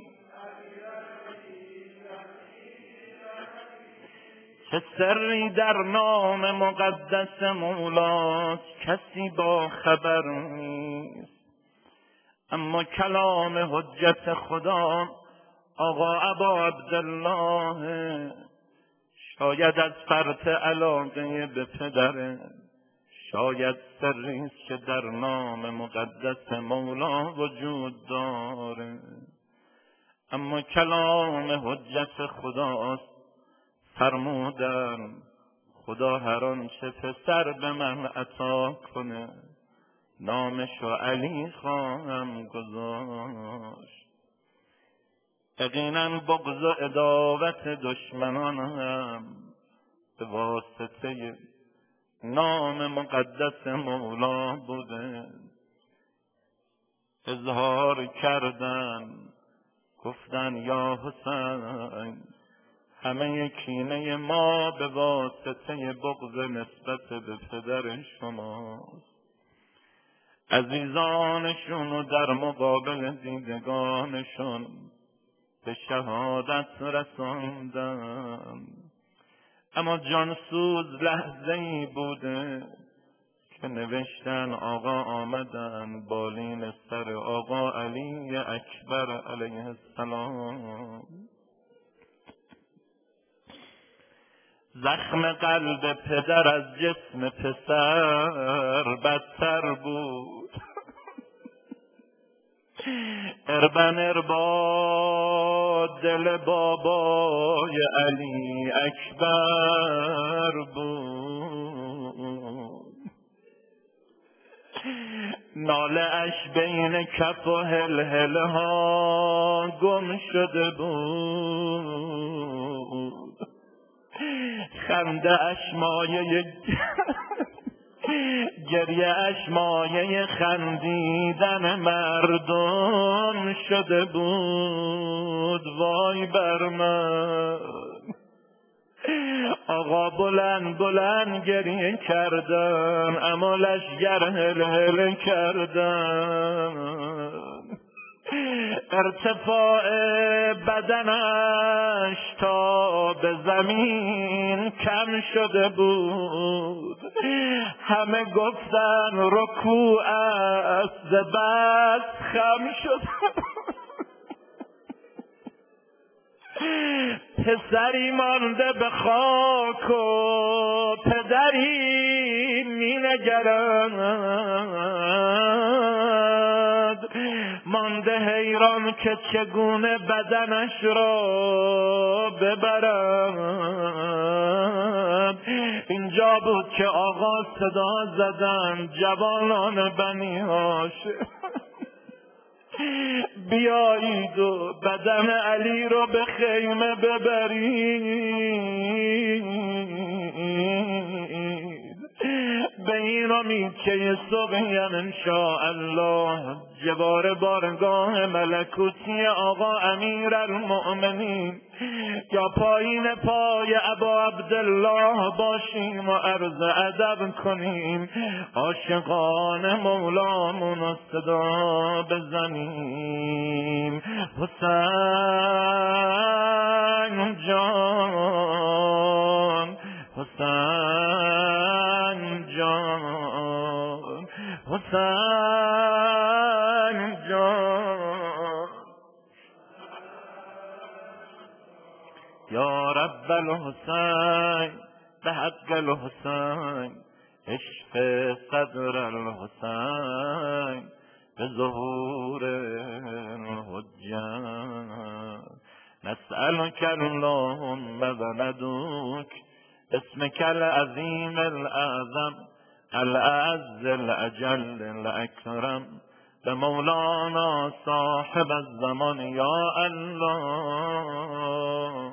چه سری در نام مقدس مولاست کسی با خبر نیست، اما کلام حجت خدا آقا ابا عبدالله شاید از فرط علاقه به پدره، شاید سریست که در نام مقدس مولا وجود داره، اما کلام حجت خداست. فرمودن خدا هر آنچه پسر به من عطا کنه نامشو علی خواهم گذاشت. یقینا بغض و عداوت دشمنان هم به واسطه نام مقدس مولا بوده. اظهار کردن گفتن یا حسین همه کینه ما به واسطه بغض نسبت به پدر شماست. عزیزانشون و در مقابل دیدگانشون به شهادت رساندن، اما جانسوز لحظه‌ای بوده که نوشتن آقا آمدن بالین سر آقا علی اکبر علیه السلام. زخم قلب پدر از جسم پسر بدتر بود. اربن اربا دل بابای علی اکبر بود. ناله اش بین کف و هلهله ها گم شده بود. خنده اش مایه گریه اش مایه خندیدن مردم شده بود. وای بر من آقا بلند بلند گریه کردن، اما لشگر هل هل کردن. ارتفاع بدنش تا به زمین کم شده بود. همه گفتن رکوع است بس خم شده. پسری مانده به خاک و پدری می نگرد. مانده حیران که چگونه بدنش را ببرد. اینجا بود که آقا صدا زدن جوانان بنی هاشم بیایید و بدن علی رو به خیمه ببرید، به این امید که یه صبحی انشاءالله جوار بارگاه ملکوتی آقا امیر المؤمنین یا پایین پای ابا عبدالله باشیم و عرض ادب کنیم، عاشقان مولامون رو صدا بزنیم. حسین جان حسین جان حسین جان یا رب الحسین به حق الحسین عشق صدر الحسین به ظهور الحجت نسألك اللهم وندوك اسمك العظیم الاعظم الاعز الاجل الاکرم به مولانا صاحب الزمان یا الله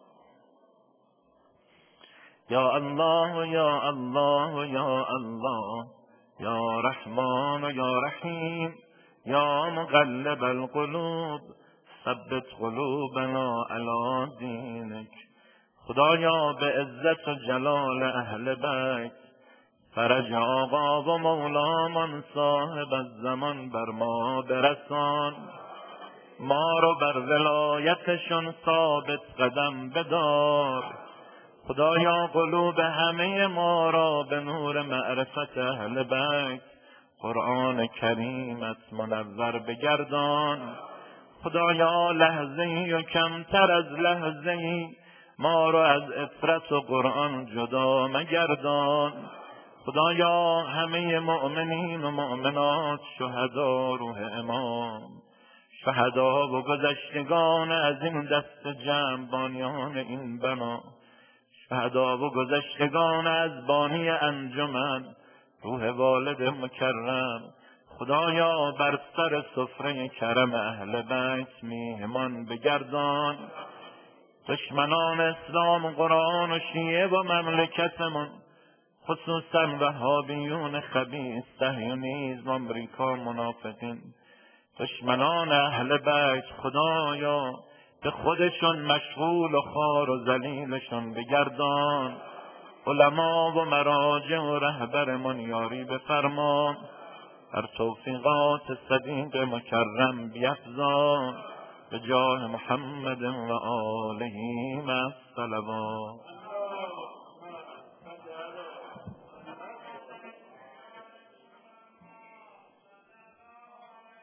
یا الله یا الله یا الله یا رحمان یا رحیم یا مقلب القلوب ثبت قلوبنا علی دینک. خدایا به عزت و جلال اهل بیت فرج آقا و مولامان صاحب الزمان بر ما برسان. ما رو بر ولایتشون ثابت قدم بدار. خدایا قلوب همه ما را به نور معرفت اهل بیت قرآن کریمت منور بگردان. خدایا لحظه ای و کمتر از لحظه ای ما رو از عفرت و قرآن جدا مگردان. خدایا همه مؤمنین و مؤمنات، شهدا، روح امام، شهدا و گذشتگان از این دست جمع بانیان این بنا، شهدا و گذشتگان از بانی انجمن، روح والد مکرم، خدایا بر سر سفره کرم اهل بیت میهمان بگردان. دشمنان اسلام و قرآن و شیعه و مملکتمون، خصوصا وهابیون خبیث، صهیونیسم، امریکا، منافقین، دشمنان اهل بیت، خدایا به خودشون مشغول و خوار و ذلیلشون بگردان. علما و مراجع و رهبرمون یاری بفرما، بر توفیقات صدیق مکرم بیفزان، به جاه محمد و آله مع الصلوات.